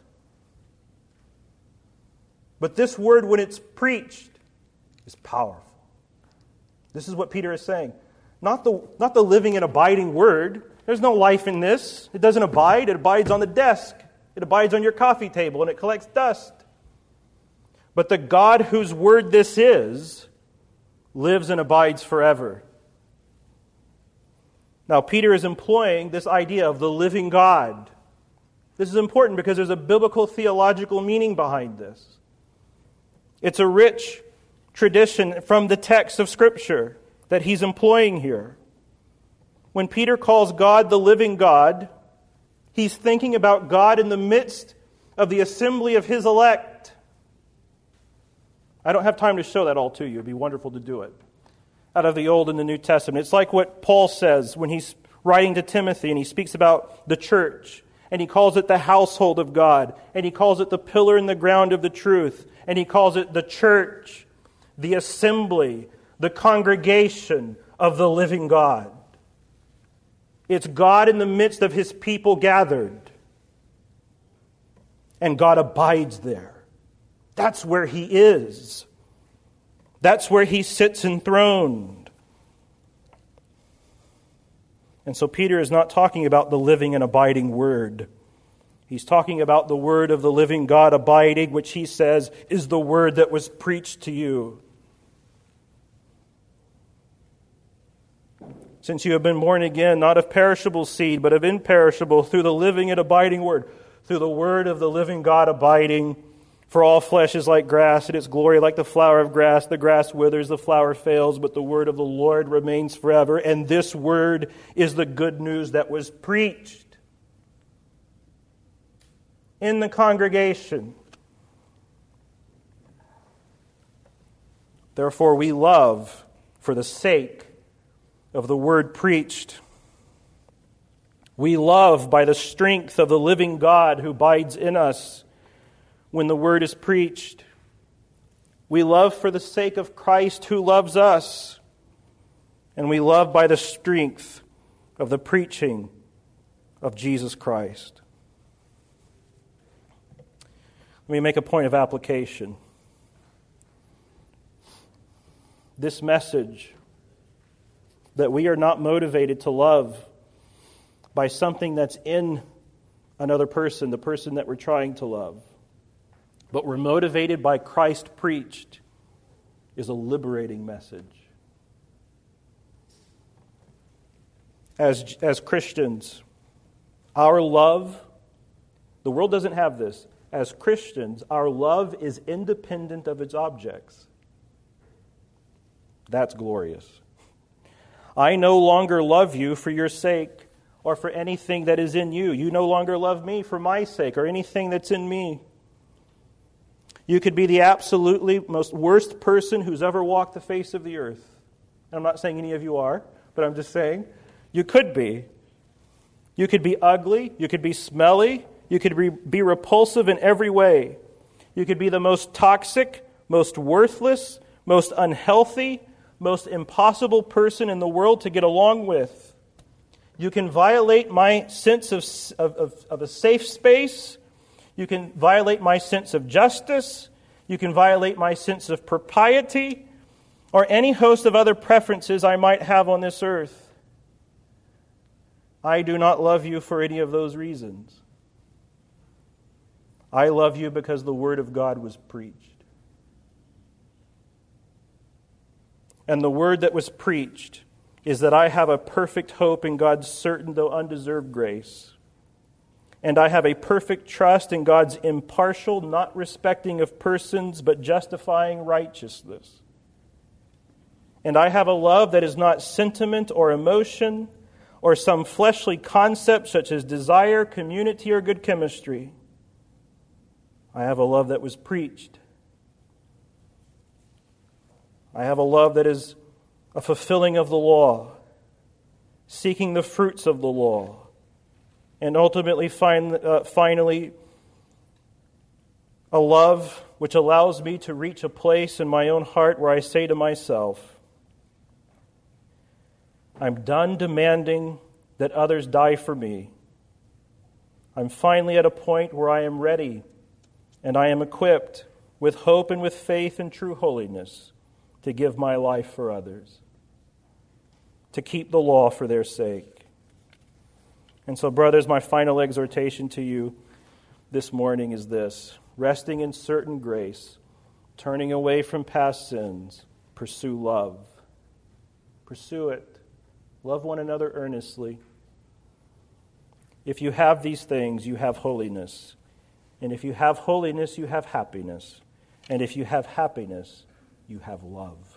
But this word, when it's preached, is powerful. This is what Peter is saying. Not the, not the living and abiding word. There's no life in this. It doesn't abide. It abides on the desk. It abides on your coffee table and it collects dust. But the God whose word this is lives and abides forever. Now, Peter is employing this idea of the living God. This is important because there's a biblical theological meaning behind this. It's a rich tradition from the text of Scripture that he's employing here. When Peter calls God the living God, he's thinking about God in the midst of the assembly of his elect. I don't have time to show that all to you. It'd be wonderful to do it. Out of the Old and the New Testament. It's like what Paul says when he's writing to Timothy, and he speaks about the church, and he calls it the household of God, and he calls it the pillar and the ground of the truth, and he calls it the church, the assembly, the congregation of the living God. It's God in the midst of His people gathered. And God abides there. That's where He is. That's where He sits enthroned. And so Peter is not talking about the living and abiding Word. He's talking about the Word of the living God abiding, which he says is the Word that was preached to you. Since you have been born again, not of perishable seed, but of imperishable, through the living and abiding Word, through the Word of the living God abiding. For all flesh is like grass, and its glory like the flower of grass. The grass withers, the flower fails, but the word of the Lord remains forever. And this word is the good news that was preached in the congregation. Therefore, we love for the sake of the word preached. We love by the strength of the living God who abides in us when the word is preached. We love for the sake of Christ who loves us. And we love by the strength of the preaching of Jesus Christ. Let me make a point of application. This message that we are not motivated to love by something that's in another person, the person that we're trying to love, but we're motivated by Christ preached, is a liberating message. As, as Christians, our love, the world doesn't have this. As Christians, our love is independent of its objects. That's glorious. I no longer love you for your sake or for anything that is in you. You no longer love me for my sake or anything that's in me. You could be the absolutely most worst person who's ever walked the face of the earth. And I'm not saying any of you are, but I'm just saying you could be. You could be ugly. You could be smelly. You could be, be repulsive in every way. You could be the most toxic, most worthless, most unhealthy, most impossible person in the world to get along with. You can violate my sense of, of, of a safe space. You can violate my sense of justice. You can violate my sense of propriety or any host of other preferences I might have on this earth. I do not love you for any of those reasons. I love you because the Word of God was preached. And the word that was preached is that I have a perfect hope in God's certain though undeserved grace. And I have a perfect trust in God's impartial, not respecting of persons, but justifying righteousness. And I have a love that is not sentiment or emotion or some fleshly concept such as desire, community, or good chemistry. I have a love that was preached. I have a love that is a fulfilling of the law, seeking the fruits of the law, and ultimately, fin- uh, finally, a love which allows me to reach a place in my own heart where I say to myself, I'm done demanding that others die for me. I'm finally at a point where I am ready and I am equipped with hope and with faith and true holiness to give my life for others, to keep the law for their sake. And so, brothers, my final exhortation to you this morning is this: resting in certain grace, turning away from past sins, pursue love. Pursue it. Love one another earnestly. If you have these things, you have holiness. And if you have holiness, you have happiness. And if you have happiness, you have love.